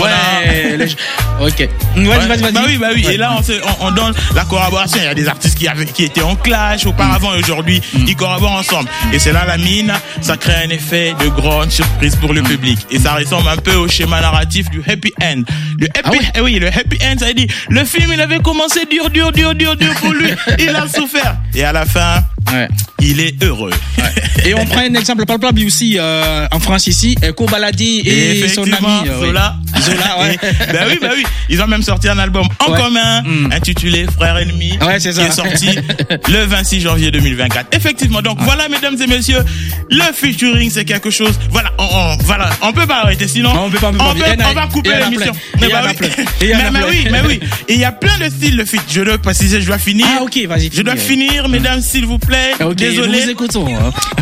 Ok. Vas-y. Bah oui. Et là, on donne la collaboration. Il y a des artistes qui étaient en clash auparavant et aujourd'hui, ils collaborent ensemble. Et c'est là la mine, ça crée un effet de grande surprise pour le public. Et ça ressemble un peu au schéma narratif du happy end. Le happy end, ça veut dire, le film, il avait commencé dur pour lui. Il a souffert. Et à la fin, il est heureux. Et on prend un exemple palpable aussi en France ici, Kobaladi et son ami Zola. Bah oui. Ils ont même sorti un album en commun intitulé Frères Ennemis, qui est sorti le 26 janvier 2024. Effectivement, donc voilà, mesdames et messieurs, le featuring, c'est quelque chose. Voilà, on peut pas arrêter, sinon on va couper l'émission. Mais oui. Et il y a plein de styles de feat. Je dois préciser, je dois finir. Vas-y. Je dois finir, mesdames, s'il vous plaît. Désolé. Nous écoutons.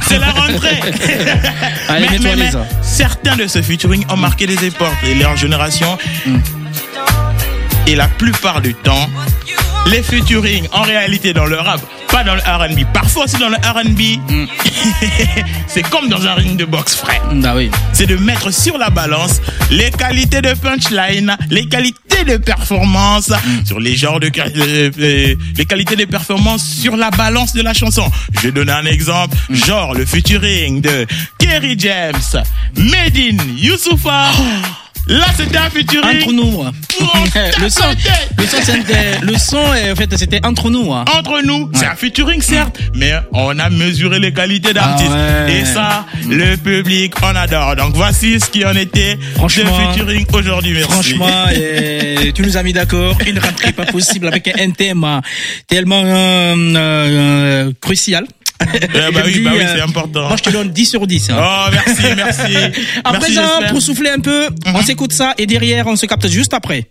C'est la rentrée. Allez, mais certains de ce featuring ont marqué des époques et leur génération. Et la plupart du temps, les featuring en réalité dans le rap, pas dans le R&B, parfois aussi dans le R&B, c'est comme dans un ring de boxe, frère. Ah oui. C'est de mettre sur la balance les qualités de punchline, les qualités de performance, sur les genres de les qualités de performance sur la balance de la chanson. Je vais donner un exemple, genre le featuring de Kerry James, Medine, Youssoupha. Là, c'était un featuring entre nous. Le son, en fait, c'était entre nous. Entre nous, c'est un featuring certes, mais on a mesuré les qualités d'artistes. Et ça, le public en adore. Donc voici ce qui en était de featuring aujourd'hui. Merci. Franchement, tu nous as mis d'accord. Une rentrée pas possible avec un thème tellement crucial. Oui, c'est important. Moi, je te donne 10 sur 10. Oh, merci. À présent, pour souffler un peu, on s'écoute ça et derrière, on se capte juste après.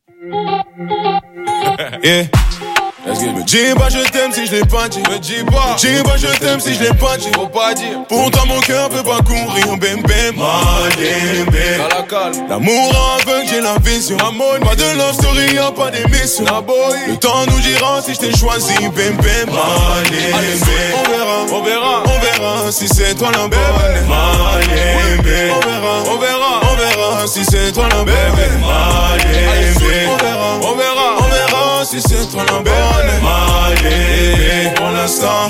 Yeah. Me dis pas je t'aime si je l'ai pas dit. Me dis pas je t'aime si je l'ai pas dit. Faut pas dire. Pourtant mon cœur peut pas courir. Bim bim. L'amour aveugle, j'ai la vision. Pas de love story, y'a pas d'émission. Le temps nous dira si je t'ai choisi. Bim bim. On verra si c'est toi la bonne. On verra si c'est toi la bonne. On verra si c'est toi la bonne. Pour l'instant,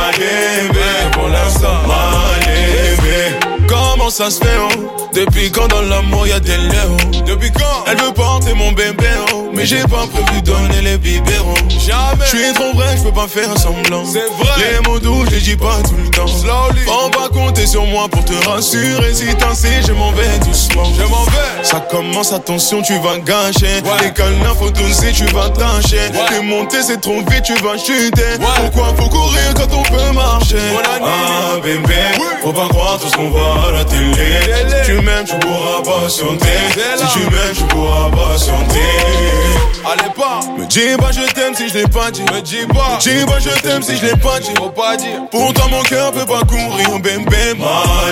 comment ça se fait, oh? Depuis quand dans l'amour y'a des léons? Depuis quand? Elle veut porter mon bébé, oh? Mais j'ai pas prévu donner les biberons. Jamais. J'suis trop vrai, j'peux pas faire semblant. C'est vrai. Les mots doux, je les dis pas tout le temps. Slowly. Faut pas compter sur moi pour te rassurer. Si t'en sais, je m'en vais doucement. Ça commence, attention, tu vas gâcher. Les câlins, faut doser, tu vas tâcher. T'es monté, c'est trop vite, tu vas chuter. Pourquoi faut courir quand on peut marcher? Ah, bébé, faut pas croire tout ce qu'on voit à la télé. Tu m'aimes, tu pourras patienter. Si tu m'aimes, tu pourras patienter. Allez pas, me dis pas je t'aime si je l'ai pas dit. Me dis pas je t'aime si je l'ai pas dit. Faut pas dire. Pourtant mon cœur peut pas courir. Bim bim.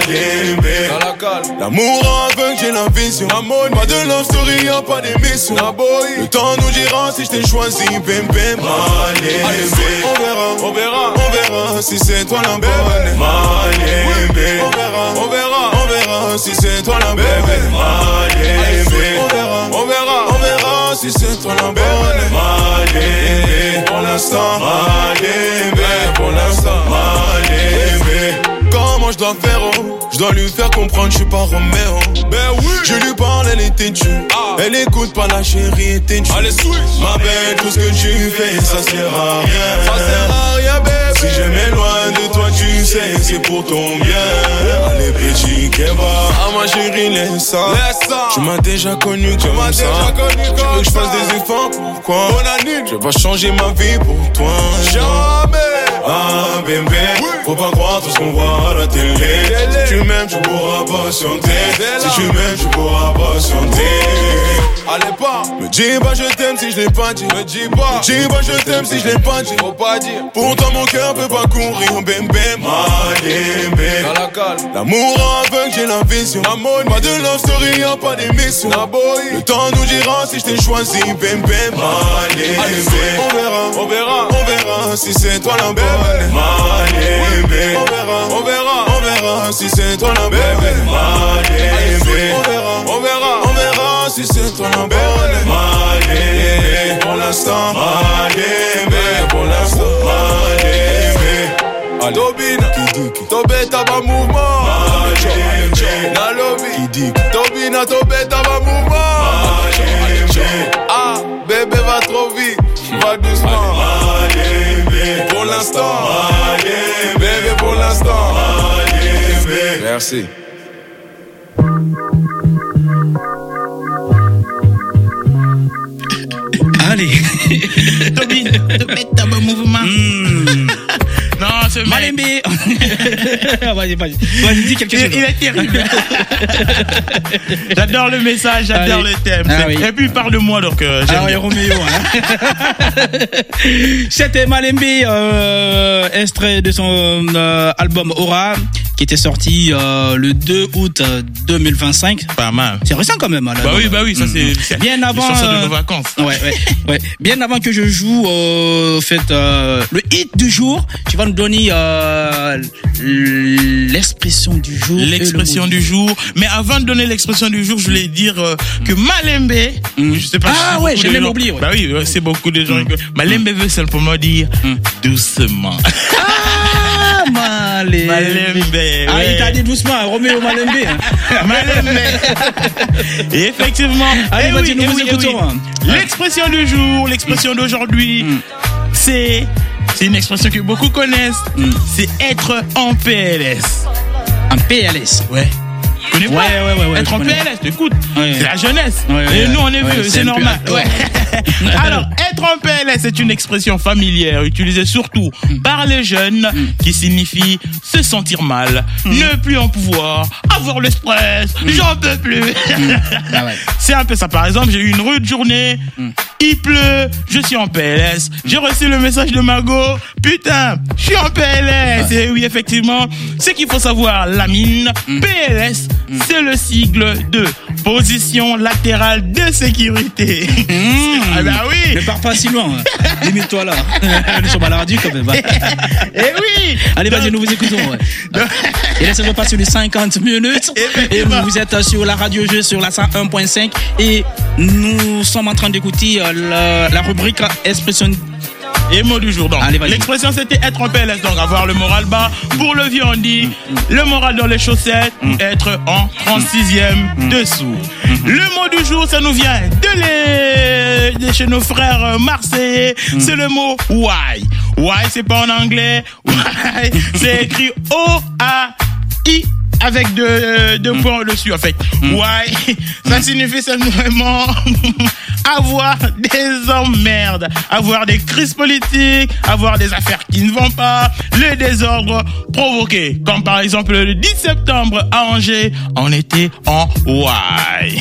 L'amour aveugle, j'ai la vision. Pas de love story, y'a pas d'émission. Le temps nous dira si je t'ai choisi. Bim bim. On verra si c'est toi la bonne. On verra si c'est toi la bonne. On verra si c'est toi la bonne. Pour l'instant, comment je dois faire, oh? Je dois lui faire comprendre, je suis pas Roméo. Je lui parle, elle est têtue. Elle écoute pas, la chérie est têtue. Ma belle, tout ce que tu fais, ça sert à rien. Bébé. Si je m'éloigne de toi, tu sais, c'est pour ton bien. Allez, petit Keba. Ah, ma chérie, laisse ça. Tu m'as déjà connu comme ça. Tu veux que je fasse des efforts, pourquoi? Je vais pas changer ma vie pour toi. Jamais. Ah, bébé, faut pas croire tout ce qu'on voit à la télé. Si tu m'aimes, tu pourras patienter. Si tu m'aimes, tu pourras patienter. Allez pas, me dis pas je t'aime si je l'ai pas dit. Me dis pas je t'aime si je l'ai pas dit. Faut pas dire. Pourtant mon cœur peut pas courir. Bim bim. L'amour aveugle, j'ai la vision. Pas de love story, y'a pas d'émission. Le temps nous dira si je t'ai choisi. Bim bim. On verra si c'est toi la bonne. On verra si c'est toi la bonne. On verra si c'est toi la bonne. Pour l'instant, Tobina, Tobé taba mouvement. Na lobby, Tobina, Tobé taba mouvement. Ah, bébé va trop vite, va doucement. Pour l'instant, bébé pour l'instant. Merci. Allez, Tobé taba mouvement. Non, ce mec. Malembe. Vas-y, dis quelque chose. Il est terrible. J'adore le message, j'adore le thème. Oui. Et puis parle de moi donc. Alors, Roméo. C'était Malembe, extrait de son album Aura, qui était sorti le 2 août 2025. Pas mal. C'est récent quand même. Bah oui, ça c'est bien avant de nos vacances. Ouais. Bien avant que je joue le hit du jour, tu vas nous donner l'expression du jour. L'expression du jour. Mais avant de donner l'expression du jour, je voulais dire que Malembe, je sais pas. Ah ouais, j'ai même oublié. Bah oui, c'est beaucoup de gens. Malembe veut simplement dire doucement. Malembe. Ah, il t'a dit doucement, Roméo Malembe. Malembe. Et effectivement. Allez, vas-y, nous vous écoutons. L'expression du jour, l'expression d'aujourd'hui, c'est une expression que beaucoup connaissent. C'est être en PLS. En PLS? Ouais. Tu connais pas? Ouais. Être en PLS, écoute. Ouais. C'est la jeunesse. Ouais, et nous, on est vieux, c'est normal. Ouais. Alors, être en PLS est une expression familière utilisée surtout par les jeunes qui signifie se sentir mal, ne plus en pouvoir, avoir le stress, j'en peux plus. C'est un peu ça. Par exemple, j'ai eu une rude journée, il pleut, je suis en PLS, j'ai reçu le message de Margot, putain, je suis en PLS. Et oui, effectivement, ce qu'il faut savoir, la mine, PLS, c'est le sigle de position latérale de sécurité. Ah bah oui. Ne pars pas si loin. Limite-toi là. Nous sommes à la radio quand même. Et oui. Allez, vas-y, nous vous écoutons. Et là, ça va passer les 50 minutes. Et vous êtes sur la radio jeu sur la 101.5. Et nous sommes en train d'écouter la rubrique expression et mot du jour. Donc, l'expression c'était être en PLS, donc avoir le moral bas. Pour le vieux, on dit le moral dans les chaussettes, être en 36e dessous. Le mot du jour, ça nous vient de chez nos frères marseillais. C'est le mot why. Why, c'est pas en anglais. Why, c'est écrit O-A-I. Avec deux points au-dessus, en fait. Why, ça signifie simplement avoir des emmerdes, avoir des crises politiques, avoir des affaires qui ne vont pas, le désordre provoqué. Comme par exemple le 10 septembre à Angers, on était en why.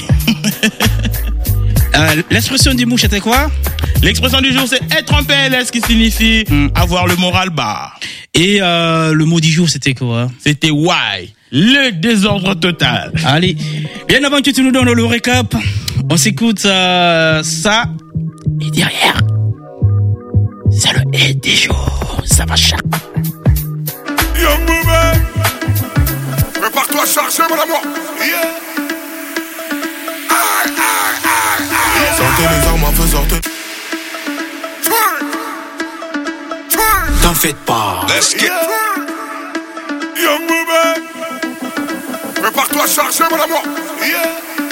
L'expression du mot, c'était quoi? L'expression du jour, c'est être en PLS, qui signifie avoir le moral bas. Et le mot du jour, c'était quoi? C'était why. Le désordre total. Allez, bien avant que tu nous donnes le récap, on s'écoute ça. Et derrière, c'est le hit des jours. Ça va chaque. Young Booba, prépare-toi à charger, mon amour. Yeah. Sortez les armes à feu, sortez. T'en faites pas. Let's get. Young Booba, prépare-toi à charger, mon amour. Yeah.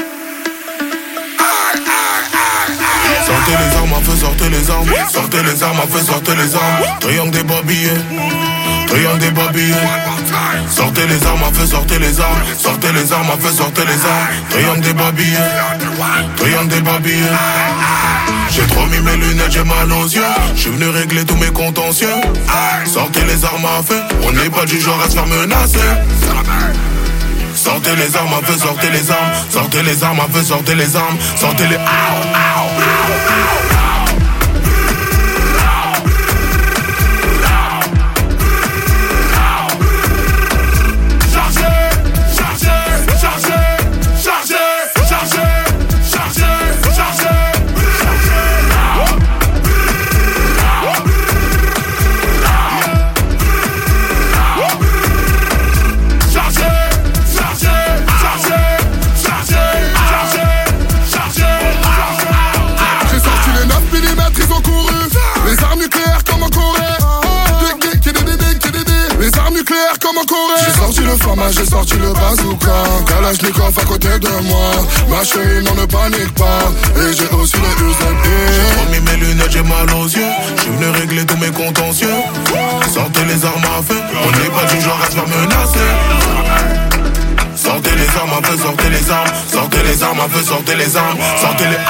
Sortez les armes à feu, sortez les armes. Sortez les armes à feu, sortez les armes. Triangle des babillés. Triangle des babillés. Sortez les armes à feu, sortez les armes. Sortez les armes à feu, sortez les armes. Triangle des babillés. Triangle des babillés. J'ai trop mis mes lunettes, j'ai mal aux yeux. J'suis venu régler tous mes contentieux. Sortez les armes à feu. On n'est pas du genre à se faire menacer. Sortez les armes à feu, sortez les armes. Sortez les armes à feu, sortez les armes. Sortez les... J'ai sorti le format, j'ai sorti le bazooka. Kalachnikov à côté de moi. Ma chérie, non, ne panique pas. Et j'ai aussi le USP. J'ai trop mis mes lunettes, j'ai mal aux yeux. J'suis venu régler tous mes contentieux. Sortez les armes à feu. On n'est pas du genre à se faire menacer. Sortez les armes à feu, sortez les armes. Sortez les armes à feu, sortez les armes. Sortez les...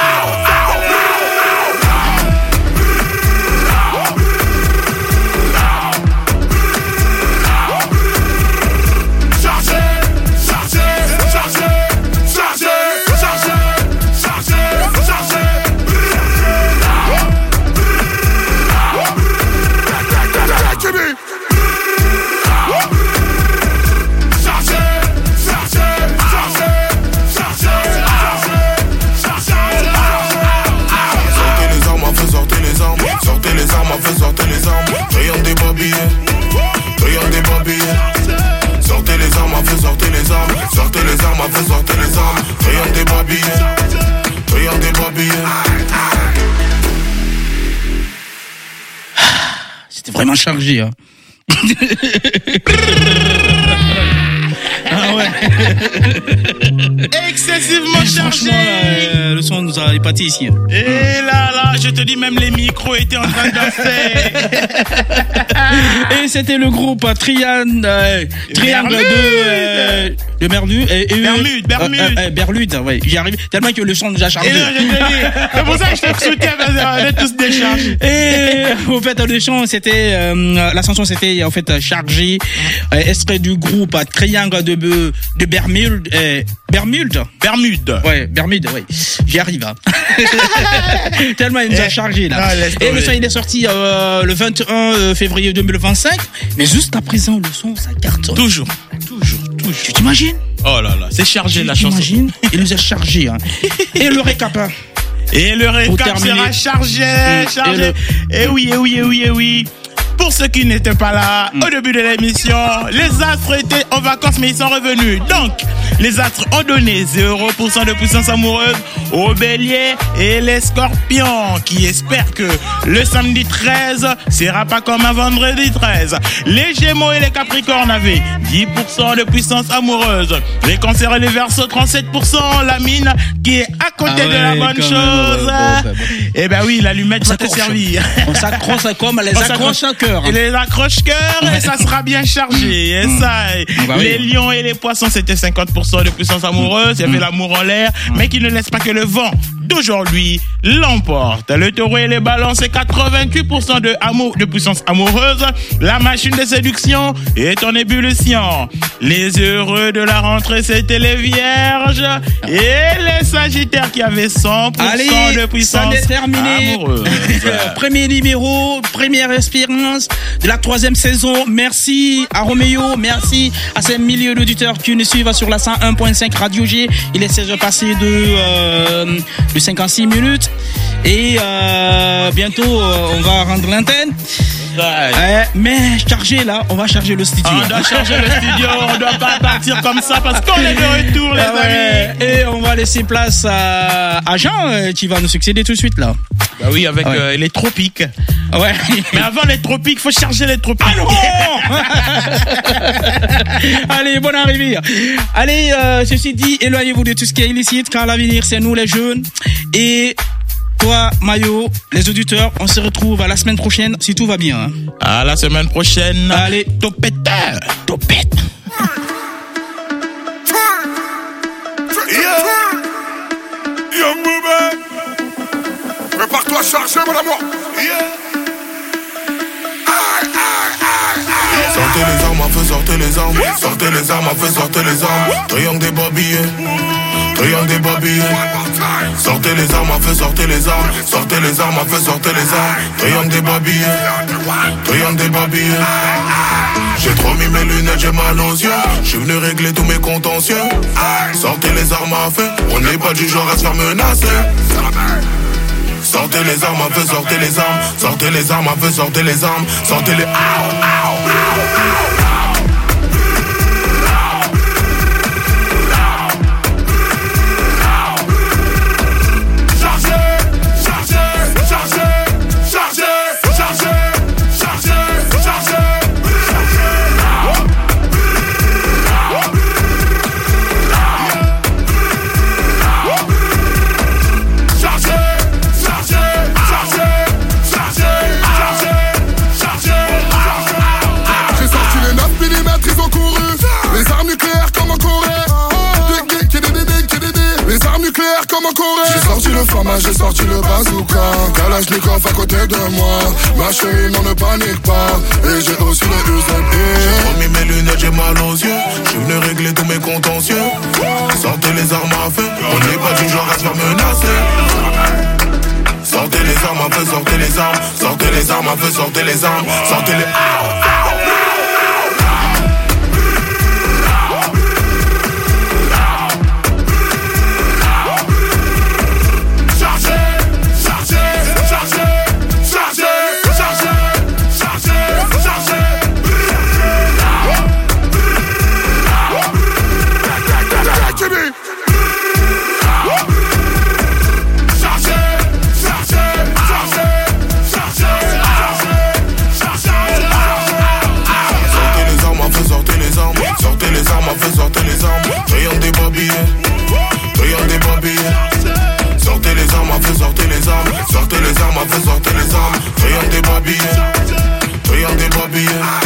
babillés. Triangle des babillés. Sortez les armes à feu, sortez les armes. Sortez les armes à feu, sortez les armes. Triangle des babillés. Triangle des babillés. C'était vraiment chargé, hein. Ah ouais. Excessivement chargé. Franchement, le son nous a épaté ici. Et là, je te dis, même les micros étaient en train de danser. Et c'était le groupe Triangle de Berlude, ouais. J'y arrive tellement que le son nous a chargé. C'est pour ça que je te soutiens, on est tous déchargés. Et au fait, le son, c'était la chanson, c'était en fait chargé, extrait du groupe Triangle de Bermude. Ouais, Bermude, ouais. J'y arrive, hein. Tellement il nous a chargé, là. Et le son, il est sorti le 21 février 2025. Mais juste à présent, le son, ça cartonne. Toujours. Tu t'imagines? Oh là là, c'est chargé la chanson. T'imagines? Il nous a chargé, hein. Et le récap, hein. Et le récap sera chargé. Et oui. Pour ceux qui n'étaient pas là, au début de l'émission, les astres étaient en vacances, mais ils sont revenus. Donc, les astres ont donné 0% de puissance amoureuse aux béliers et les scorpions, qui espèrent que le samedi 13 sera pas comme un vendredi 13. Les gémeaux et les capricornes avaient 10% de puissance amoureuse. Les cancers et les verseaux, 37%. La mine, qui est à côté de la bonne chose. Eh ben oui, l'allumette va te servir. On s'accroche comme les accroche-cœurs. Et les accroche-cœurs, et ça sera bien chargé. Et ça, les lions et les poissons, c'était 50% de puissance amoureuse. Il y avait l'amour en l'air, mais qui ne laisse pas que le vent d'aujourd'hui l'emporte. Le taureau et les balances, c'est 88% de puissance amoureuse. La machine de séduction est en ébullition. Les heureux de la rentrée, c'était les vierges et les sagittaires qui avaient 100% de puissance amoureuse. Premier numéro, première expérience de la 3e saison. Merci à Roméo, merci à ces milliers d'auditeurs qui nous suivent sur la 101.5 Radio G. Il est 16h passé de 56 minutes et bientôt on va rendre l'antenne. Mais charger là, on va charger le studio. On doit charger le studio, on doit pas partir comme ça parce qu'on est de retour, les amis. Et on va laisser place à Jean qui va nous succéder tout de suite là. Bah oui, avec les tropiques. Ouais. Mais avant les tropiques, faut charger les tropiques. Allez, bonne arrivée. Allez, ceci dit, éloignez-vous de tout ce qui est illicite, car l'avenir c'est nous les jeunes. Et toi, Mayo, les auditeurs, on se retrouve à la semaine prochaine si tout va bien. Hein. À la semaine prochaine. Allez, topette. Young Booba, prépare-toi à charger, mon amour. Sortez les armes à feu, sortez les armes. Sortez les armes à feu, sortez les armes. Triangle des babillés. Triangle des babillés. Sortez les armes à feu, sortez les armes. Sortez les armes à feu, sortez les armes. Triangle des babillés. Triangle des babillés. J'ai trop mis mes lunettes, j'ai mal aux yeux. J'suis venu régler tous mes contentieux. Sortez les armes à feu, on n'est pas du genre à se faire menacer. Sortez les armes à feu, sortez les armes. Sortez les armes à feu, sortez les armes. Sortez les j'ai sorti le format, j'ai sorti le bazooka. Kalachnikov à côté de moi. Ma chérie, non, ne panique pas. Et j'ai aussi le UZP. J'ai trop mis mes lunettes, j'ai mal aux yeux. J'suis venu régler tous mes contentieux. Sortez les armes à feu, on n'est pas du genre à se faire menacer. Sortez les armes à feu, sortez les armes. Sortez les armes à feu, sortez les armes. Sortez les chargez. babiller. Regardez babiller.